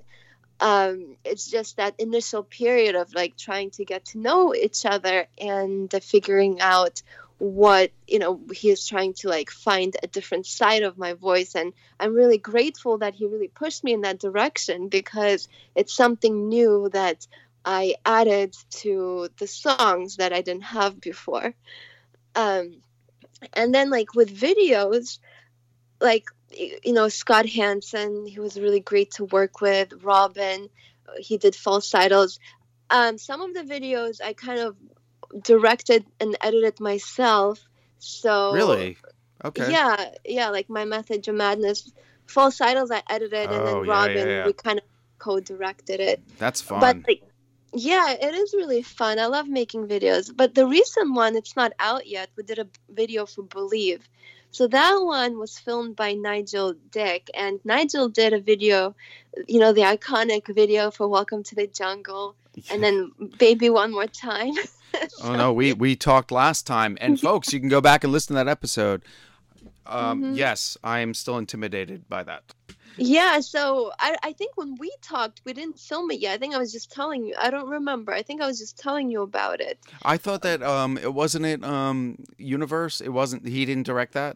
Um, it's just that initial period of like trying to get to know each other and uh, figuring out what, you know, he is trying to like find a different side of my voice. And I'm really grateful that he really pushed me in that direction, because it's something new that I added to the songs that I didn't have before. Um, and then like with videos, like, you know, Scott Hansen, he was really great to work with. Robin, he did falsettos. Um, some of the videos I kind of directed and edited myself. So really, okay, yeah, yeah, like My Message of Madness, falsettos I edited, and Oh, then yeah, Robin, yeah, yeah. we kind of co-directed it. That's fun. But like, yeah, it is really fun. I love making videos. But the recent one, it's not out yet. We did a video for Believe. So that one was filmed by Nigel Dick, and Nigel did a video, you know, the iconic video for Welcome to the Jungle, and then Baby One More Time. Oh no, we we talked last time, and folks, you can go back and listen to that episode. Um, Mhm. Yes, I am still intimidated by that. Yeah, so I, I think when we talked, we didn't film it yet. I think I was just telling you. I don't remember. I think I was just telling you about it. I thought that um, it wasn't it um, Universe. It wasn't. He didn't direct that.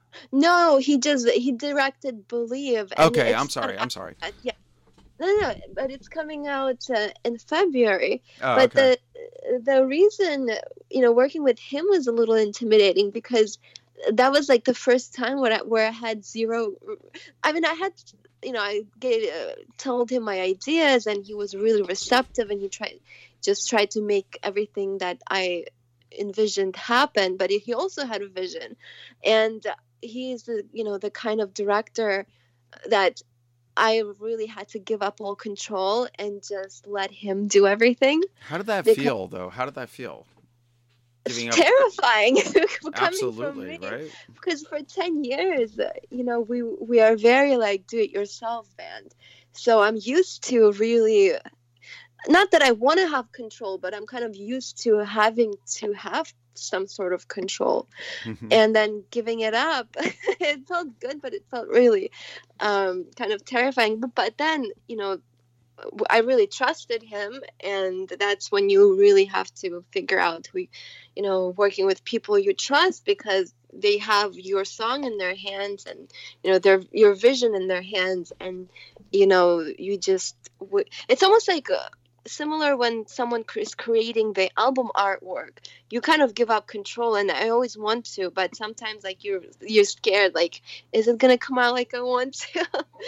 No, he just he directed Believe. and Okay, it's I'm sorry. not I'm sorry. out- Yeah, no, no, but it's coming out uh, in February. Oh, but okay. the the reason, you know, working with him was a little intimidating, because that was like the first time where I, where I had zero. I mean, I had, you know, I gave, uh, told him my ideas, and he was really receptive, and he tried just tried to make everything that I envisioned happen. But he also had a vision, and he's the, you know, the kind of director that I really had to give up all control and just let him do everything. How did that Because- feel, though? How did that feel? Giving up. Terrifying. Coming from Absolutely, me. right? Because for ten years, uh, you know, we we are very like do-it-yourself band. So I'm used to really, not that I want to have control, but I'm kind of used to having to have some sort of control. Mhm. And then giving it up, it felt good, but it felt really um, kind of terrifying. But, but then, you know, I really trusted him, and that's when you really have to figure out who, you know, working with people you trust, because they have your song in their hands, and you know, their your vision in their hands, and you know, you just it's almost like uh, similar when someone is creating the album artwork. You kind of give up control, and I always want to, but sometimes like you're you're scared, like, is it gonna come out like I want to?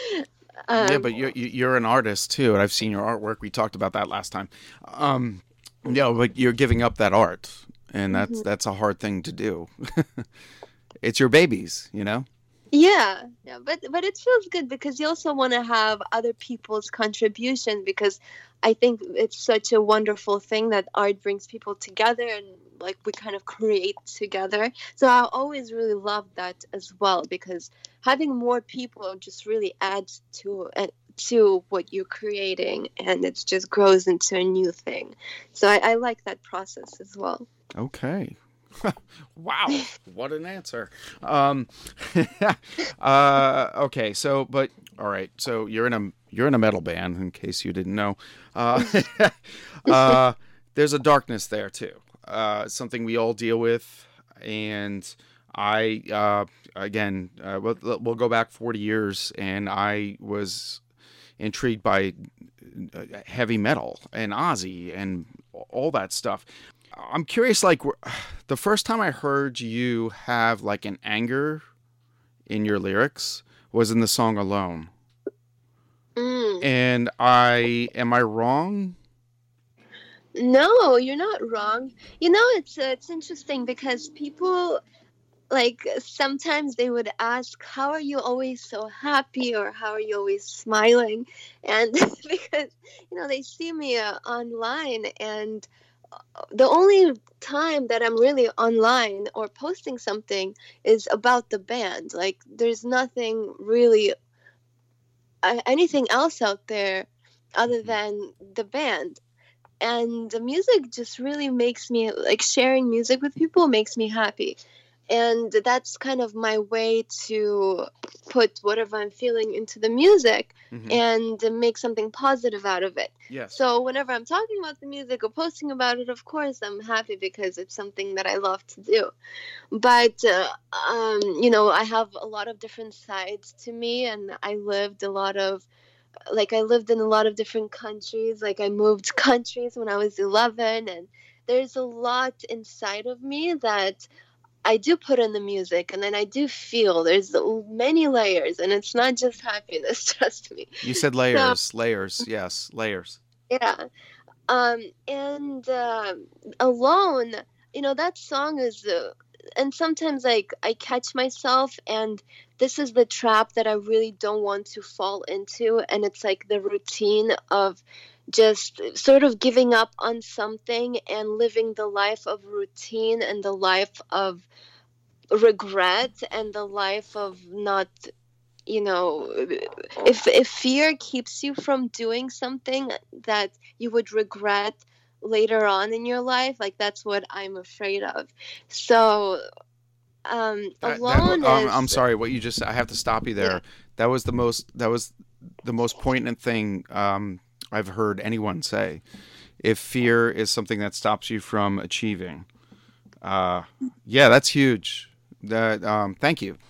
Um, yeah, but you're you're an artist too, and I've seen your artwork. We talked about that last time. Um, yeah, but you're giving up that art, and that's Mhm. that's a hard thing to do. It's your babies, you know. Yeah, yeah, but but it feels good because you also want to have other people's contribution, because I think it's such a wonderful thing that art brings people together, and like we kind of create together. So I always really love that as well, because having more people just really adds to uh, to what you're creating, and it just grows into a new thing. So I, I like that process as well. Okay, Wow, what an answer. Um, uh, okay, so but all right, so you're in a you're in a metal band, in case you didn't know. Uh, uh, there's a darkness there too. Uh, something we all deal with, and I uh, again uh, we'll, we'll go back forty years, and I was intrigued by heavy metal and Ozzy and all that stuff. I'm curious, like, the first time I heard you have like an anger in your lyrics was in the song Alone. Mm. And I, am I wrong? No, you're not wrong. You know, it's uh, it's interesting because people, like, sometimes they would ask, how are you always so happy, or how are you always smiling? And because, you know, they see me uh, online, and the only time that I'm really online or posting something is about the band. Like, there's nothing really, uh, anything else out there other than the band. And the music just really makes me, like, sharing music with people makes me happy. And that's kind of my way to put whatever I'm feeling into the music, mm-hmm. and make something positive out of it. Yes. So whenever I'm talking about the music or posting about it, of course, I'm happy because it's something that I love to do. But, uh, um, you know, I have a lot of different sides to me, and I lived a lot of, like, I lived in a lot of different countries. Like, I moved countries when I was eleven, and there's a lot inside of me that I do put in the music, and then I do feel there's many layers, and it's not just happiness, trust me. You said layers, So, layers, yes, layers. yeah. Um, and uh, Alone, you know, that song is, uh, and sometimes, like, I catch myself, and this is the trap that I really don't want to fall into, and it's like the routine of just sort of giving up on something and living the life of routine and the life of regret and the life of not, you know, if if fear keeps you from doing something that you would regret later on in your life, like, that's what I'm afraid of. So um That- that- Alone um, is, I'm sorry, what you just, I have to stop you there. Yeah. That was the most, that was the most poignant thing um, I've heard anyone say. If fear is something that stops you from achieving. Uh, yeah, that's huge. That, um, thank you.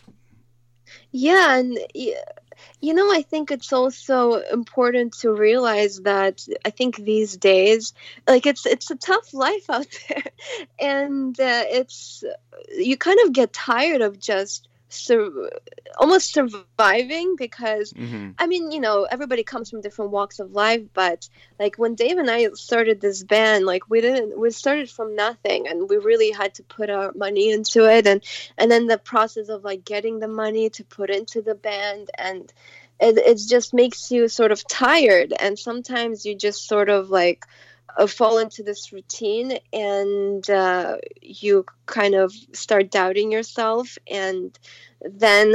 yeah, and y- you know, I think it's also important to realize that I think these days, like, it's it's a tough life out there, and uh, it's, you kind of get tired of just sur- almost surviving, because Mm-hmm. I mean, you know, everybody comes from different walks of life, but, like, when Dave and I started this band, like, we didn't, we started from nothing, and we really had to put our money into it, and and then the process of, like, getting the money to put into the band, and it it just makes you sort of tired, and sometimes you just sort of, like, uh, fall into this routine, and uh, you kind of start doubting yourself, and then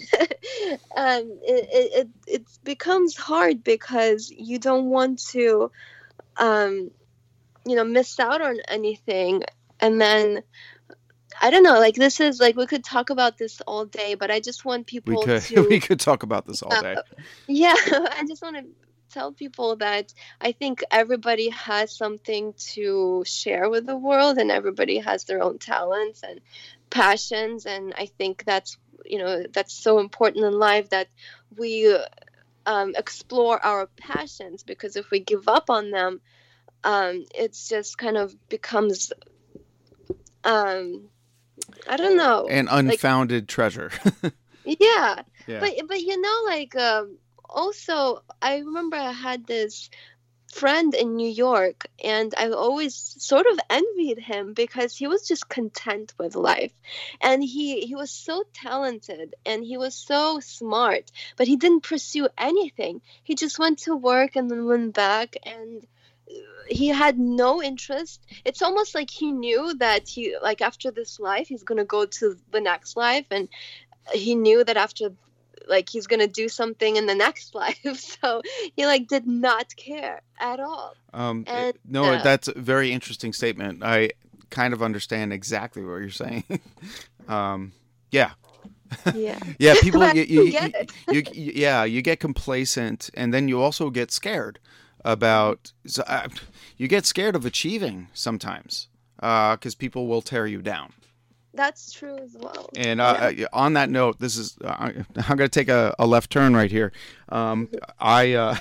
um, it, it, it it becomes hard because you don't want to, um, you know, miss out on anything. And then, I don't know, like, this is, like, we could talk about this all day, but I just want people We could, to, we could talk about this all day. yeah, I just want to tell people that I think everybody has something to share with the world, and everybody has their own talents and passions, and I think that's, you know, that's so important in life, that we um, explore our passions, because if we give up on them, um, it's just kind of becomes, um, I don't know, An like, unfounded treasure. yeah. Yeah. But but you know, like, um, also, I remember I had this friend in New York, and I always sort of envied him because he was just content with life, and he he was so talented and he was so smart, but he didn't pursue anything. He just went to work and then went back, and he had no interest. It's almost like he knew that he, like, after this life he's gonna go to the next life, and he knew that after, like, he's gonna do something in the next life, so he, like, did not care at all. Um, And, no, uh, that's a very interesting statement. I kind of understand exactly what you're saying. um, yeah. Yeah. Yeah, people, I you, you, get you, it. you, you, yeah, you get complacent, and then you also get scared about. So, uh, you get scared of achieving sometimes, because people will tear you down. That's true as well. And uh, uh, on that note, this is uh, I'm going to take a, a left turn right here. Um, I uh,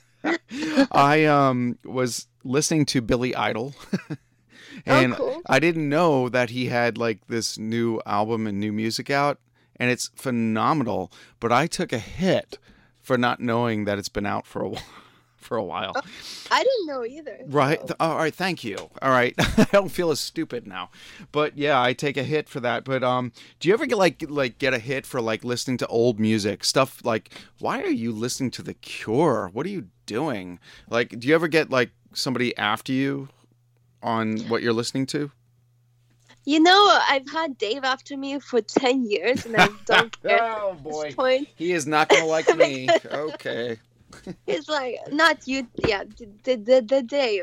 I um, was listening to Billy Idol. And oh, cool. I didn't know that he had like this new album and new music out, and it's phenomenal. But I took a hit for not knowing that it's been out for a while. For a while. Oh, I didn't know either. Right. So. All right. Thank you. All right. I don't feel as stupid now, but yeah, I take a hit for that. But um, do you ever get like like get a hit for like listening to old music stuff? Like, why are you listening to The Cure? What are you doing? Like, do you ever get like somebody after you on what you're listening to? You know, I've had Dave after me for ten years, and I don't care. Oh boy, at this point. He is not gonna like me. Okay. It's like not you, yeah, the the, the Dave.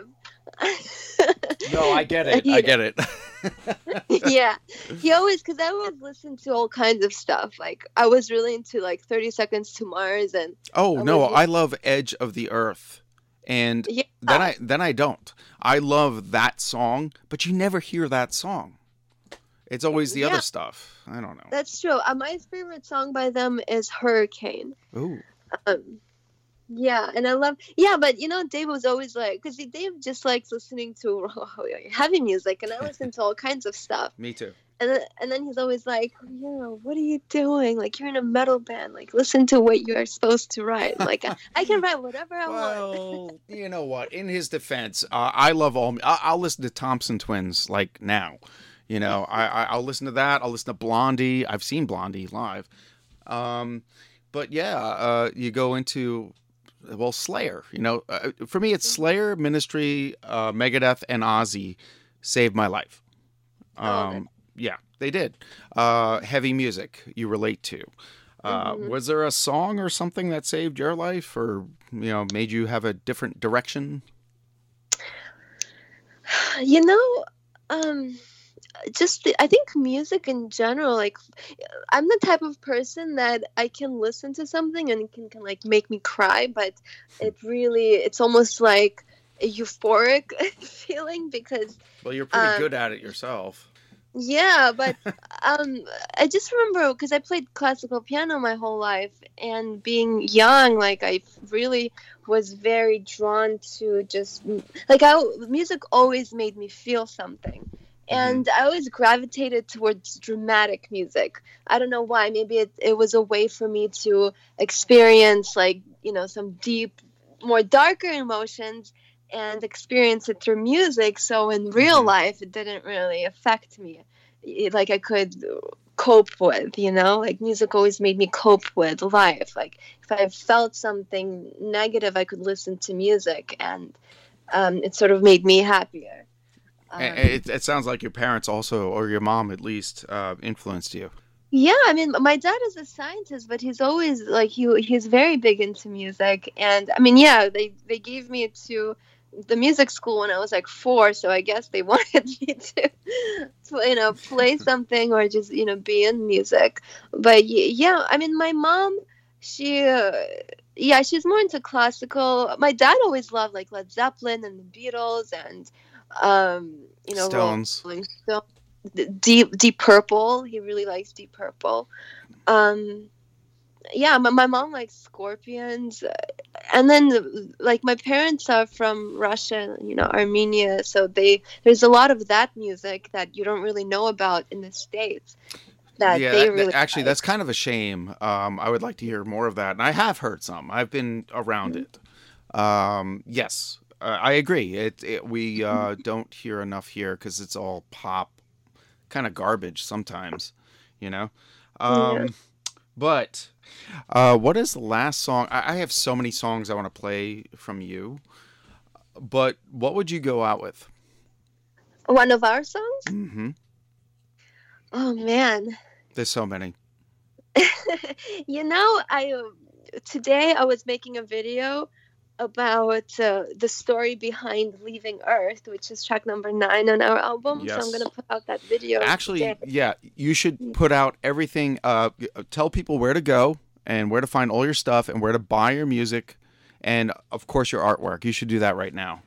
No, I get it. I get it. Yeah, he always because I always listen to all kinds of stuff. Like I was really into like thirty Seconds to Mars and. Oh I no, was, I love Edge of the Earth, and yeah. then I then I don't. I love that song, but you never hear that song. It's always the yeah. other stuff. I don't know. That's true. Uh, my favorite song by them is Hurricane. Ooh. Um, yeah, and I love, yeah, but you know, Dave was always like, because Dave just likes listening to heavy music, and I listen to all kinds of stuff. Me too. And then, and then he's always like, you know, what are you doing? Like, you're in a metal band. Like, listen to what you're supposed to write. Like, I, I can write whatever I well, want. You know what? In his defense, uh, I love all. I, I'll listen to Thompson Twins like now. You know, I, I I'll listen to that. I'll listen to Blondie. I've seen Blondie live. Um, but yeah, uh, you go into. Well, Slayer, you know, uh, for me, it's Slayer, Ministry, uh, Megadeth, and Ozzy saved my life. Um, Oh, okay. Yeah, they did. Uh, heavy music you relate to. Uh, Mhm. Was there a song or something that saved your life, or you know, made you have a different direction? You know, um, just the, I think music in general, like I'm the type of person that I can listen to something and it can, can like make me cry, but it really, it's almost like a euphoric feeling because Well, you're pretty um, good at it yourself. yeah, but um, I just remember because I played classical piano my whole life, and being young, like I really was very drawn to just like I music always made me feel something, and I always gravitated towards dramatic music. I don't know why. Maybe it it was a way for me to experience like you know some deep, more darker emotions and experience it through music. So in real life, it didn't really affect me. It, like I could cope with, you know, like music always made me cope with life. Like if I felt something negative, I could listen to music, and um, it sort of made me happier. Um, And it, it sounds like your parents also, or your mom at least, uh, influenced you. Yeah, I mean, my dad is a scientist, but he's always like he he's very big into music, and I mean, yeah, they they gave me to the music school when I was like four, so I guess they wanted me to, to you know, play something or just you know be in music. But y- yeah, I mean, my mom, she, uh, yeah, she's more into classical. My dad always loved like Led Zeppelin and the Beatles and um, you know, Stones. Rolling Stones. Deep Deep Purple. He really likes Deep Purple. Um, yeah, my, my mom likes Scorpions, and then like my parents are from Russia, you know, Armenia, so they there's a lot of that music that you don't really know about in the States. That yeah, they that- really actually, like. that's kind of a shame. Um, I would like to hear more of that, and I have heard some. I've been around it. Um, yes, uh, I agree. It, it we uh, don't hear enough here because it's all pop, kind of garbage sometimes, you know. Um, Yeah. But uh, what is the last song? I, I have so many songs I want to play from you, but what would you go out with? One of our songs. Mm-hmm. Oh man. There's so many. You know, I uh, today I was making a video about uh, the story behind Leaving Earth, which is track number nine on our album. So Yes. I'm gonna put out that video. Actually, today. yeah, you should put out everything. Uh, tell people where to go and where to find all your stuff and where to buy your music, and of course your artwork. You should do that right now.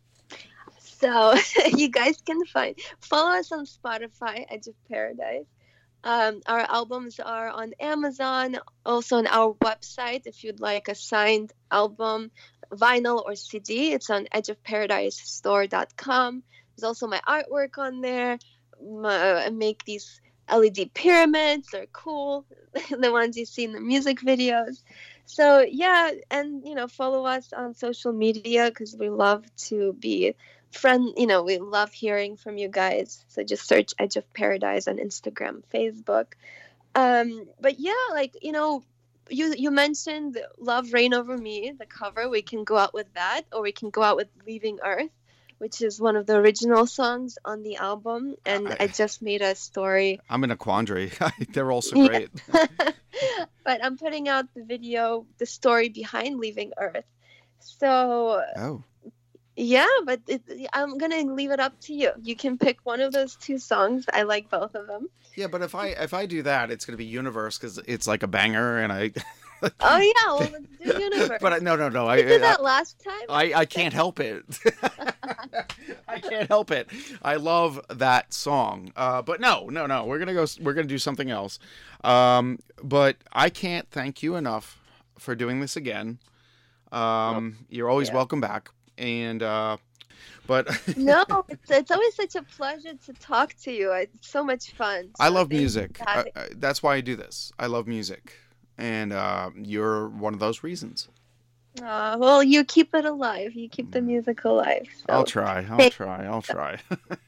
So you guys can find follow us on Spotify, Edge of Paradise. Um, our albums are on Amazon, also on our website. If you'd like a signed album, vinyl or C D, it's on edge of paradise store dot com. There's also my artwork on there. My, I make these L E D pyramids. They're cool. The ones you see in the music videos. So yeah, and you know, follow us on social media because we love to be friend. You know, we love hearing from you guys. So just search Edge of Paradise on Instagram, Facebook. Um, but yeah, like you know, you you mentioned Love Reign Over Me, the cover. We can go out with that, or we can go out with Leaving Earth, which is one of the original songs on the album. And I, I just made a story. I'm in a quandary. They're all so Yeah. great. But I'm putting out the video, the story behind Leaving Earth. So Oh. yeah, but it, I'm gonna leave it up to you. You can pick one of those two songs. I like both of them. Yeah, but if I if I do that, it's gonna be Universe because it's like a banger, and I. Oh yeah, well, let's do Universe. But I, no, no, no. I We did that I, last time. I, I can't help it. I can't help it. I love that song. Uh, but no, no, no. We're gonna go. We're gonna do something else. Um, but I can't thank you enough for doing this again. Um, you're always Yeah. welcome back. And uh, but No, it's, it's always such a pleasure to talk to you. It's so much fun. I So love thank you music. for I, having- I, that's why I do this. I love music, and uh, you're one of those reasons. Aw, well, you keep it alive. You keep the music alive. So. I'll try. I'll Thank- try. I'll try.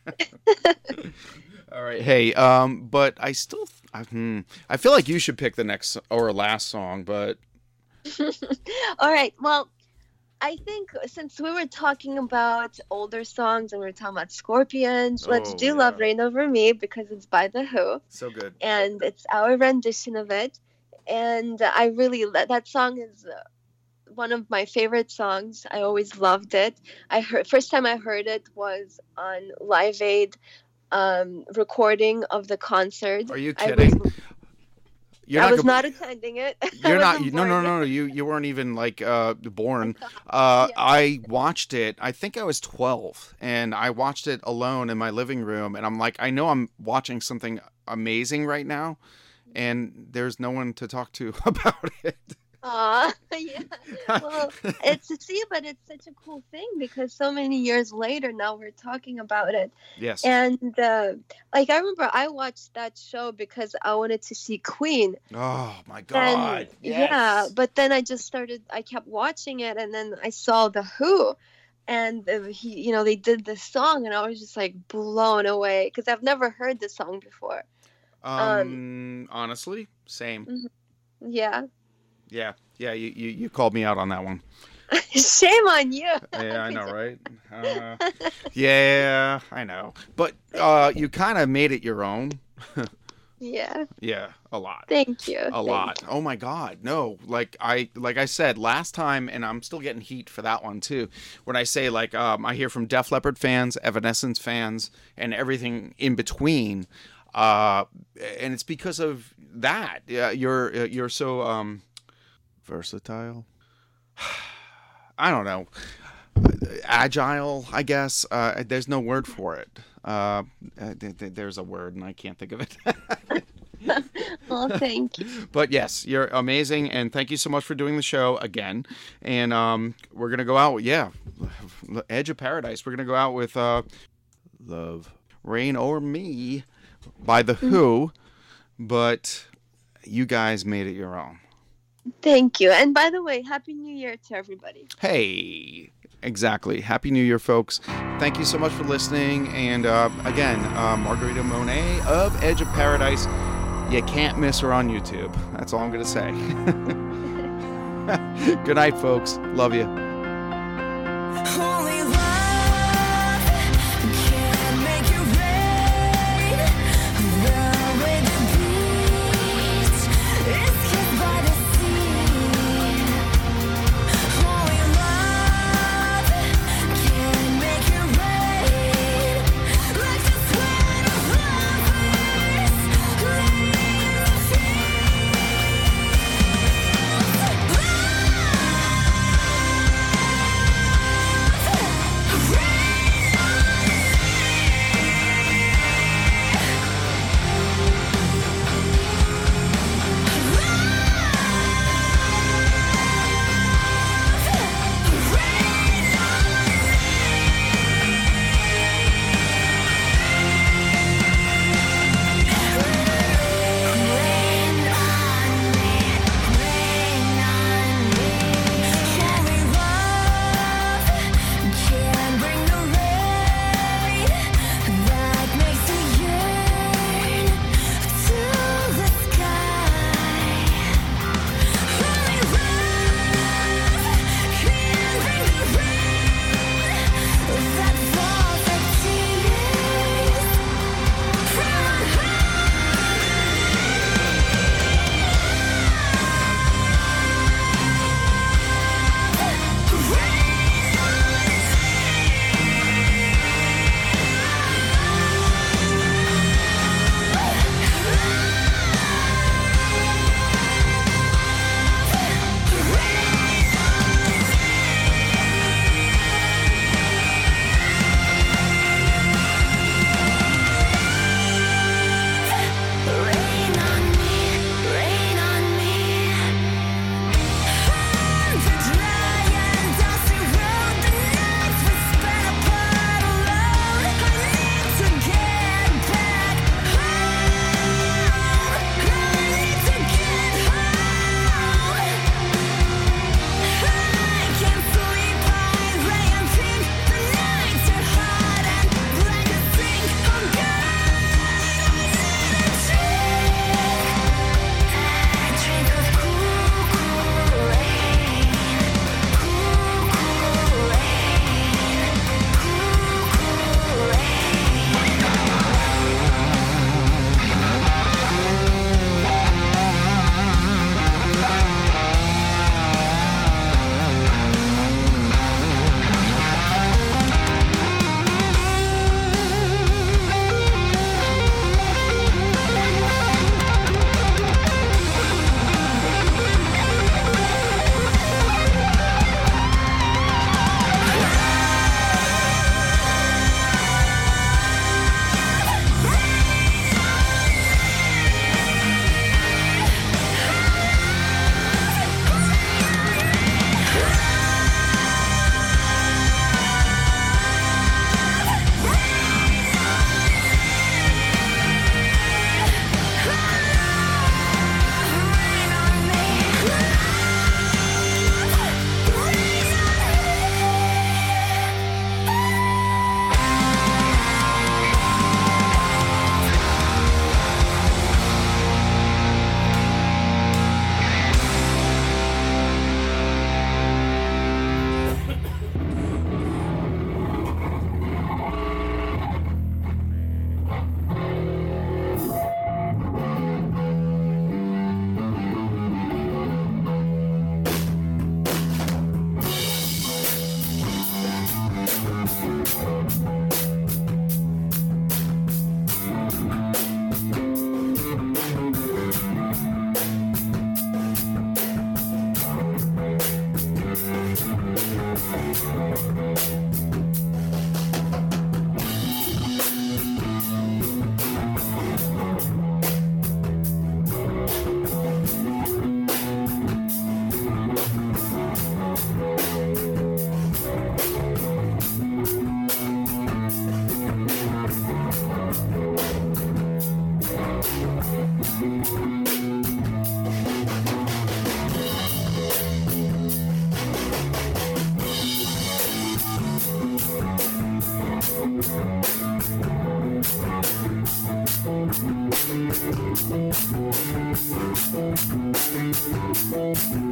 All right. Hey, um, but I still, I, hmm, I feel like you should pick the next or last song, but All right. Well, I think since we were talking about older songs and we were talking about Scorpions, let's Oh, do Love Reign Over Me because it's by The Who. so good. And it's our rendition of it. And I really, that song is uh, one of my favorite songs. I always loved it. I heard, first time I heard it was on Live Aid um, recording of the concert. Are you I kidding? was, You're I not was gonna- not attending it. I You're not. wasn't You, no, no, born no, no. You you weren't even like uh, born. Uh, I watched it. I think I was twelve, and I watched it alone in my living room. And I'm like, I know I'm watching something amazing right now, and there's no one to talk to about it. Aw, yeah. Well, it's see, but it's such a cool thing because so many years later now we're talking about it. Yes. And uh, like I remember, I watched that show because I wanted to see Queen. Oh my And God. yeah, but then I just started. I kept watching it, and then I saw The Who, and uh, he, you know, they did this song, and I was just like blown away because I've never heard this song before. Um. honestly, same. Mhm. Yeah. Yeah. Yeah. You, you you called me out on that one. Shame on you. Yeah, I know, right? Uh, yeah, I know. But uh, you kind of made it your own. Yeah. Yeah, a lot. Thank you. A Thank lot. Oh my God, no! Like I, like I said last time, and I'm still getting heat for that one too. When I say like, um, I hear from Def Leppard fans, Evanescence fans, and everything in between, uh, and it's because of that. Yeah, you're uh, you're so um, versatile. I don't know. Agile, I guess. Uh, there's no word for it. Uh, th- th- there's a word, and I can't think of it. Well, thank you. But yes, you're amazing, and thank you so much for doing the show again. And um, we're gonna go out, yeah, Edge of Paradise. We're gonna go out with uh, "Love Reign Over Me" by The Who, but you guys made it your own. Thank you. And by the way, Happy New Year to everybody. Hey, exactly. Happy New Year, folks. Thank you so much for listening. And uh, again, uh, Margarita Monet of Edge of Paradise. You can't miss her on YouTube. That's all I'm going to say. Good night, folks. Love you. Only love can make it rain. The way the beach is kissed by the sea. Only love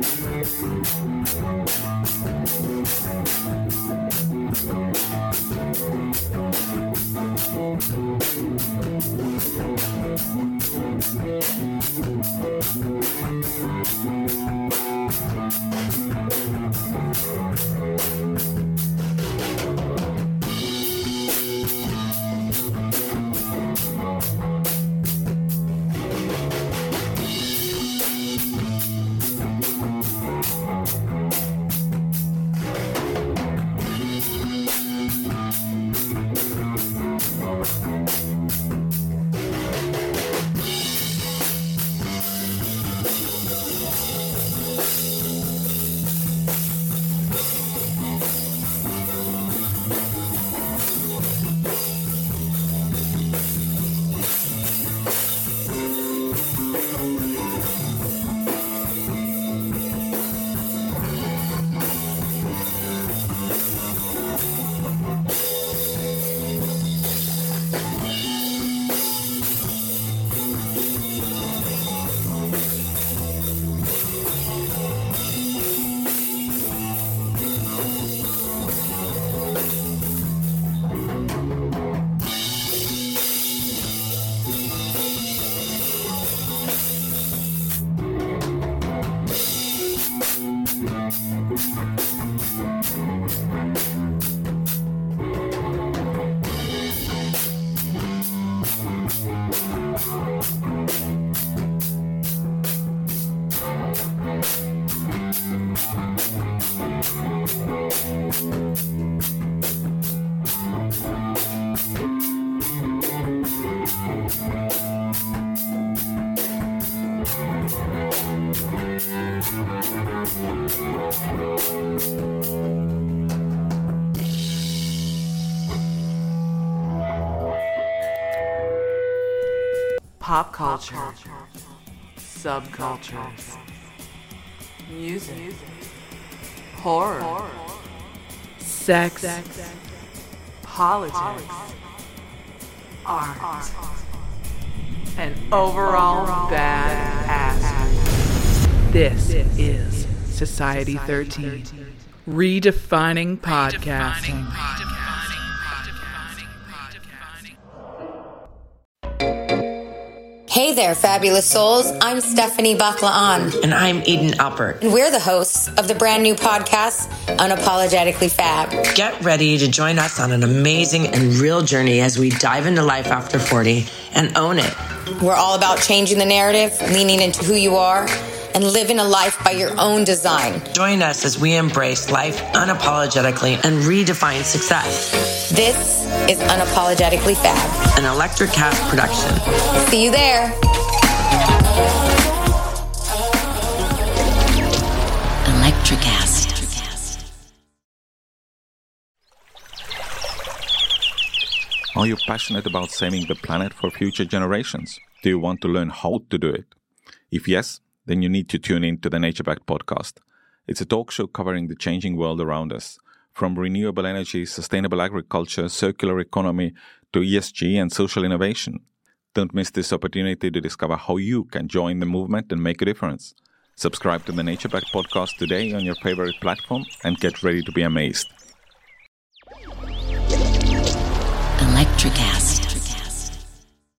Pop culture, subcultures, music, horror, sex, politics, art, and overall badass. This is Society thirteen, redefining podcasting. Hey there, fabulous souls. I'm Stephanie Baklaan. And I'm Eden Alpert. And we're the hosts of the brand new podcast, Unapologetically Fab. Get ready to join us on an amazing and real journey as we dive into life after forty and own it. We're all about changing the narrative, leaning into who you are, and living a life by your own design. Join us as we embrace life unapologetically and redefine success. This is Unapologetically Fab, an Electric Cast production. See you there. Electricast. Are you passionate about saving the planet for future generations? Do you want to learn how to do it? If yes, then you need to tune in to the Nature Backed podcast. It's a talk show covering the changing world around us, from renewable energy, sustainable agriculture, circular economy, to E S G and social innovation. Don't miss this opportunity to discover how you can join the movement and make a difference. Subscribe to the Nature Backed podcast today on your favorite platform and get ready to be amazed. Electricast.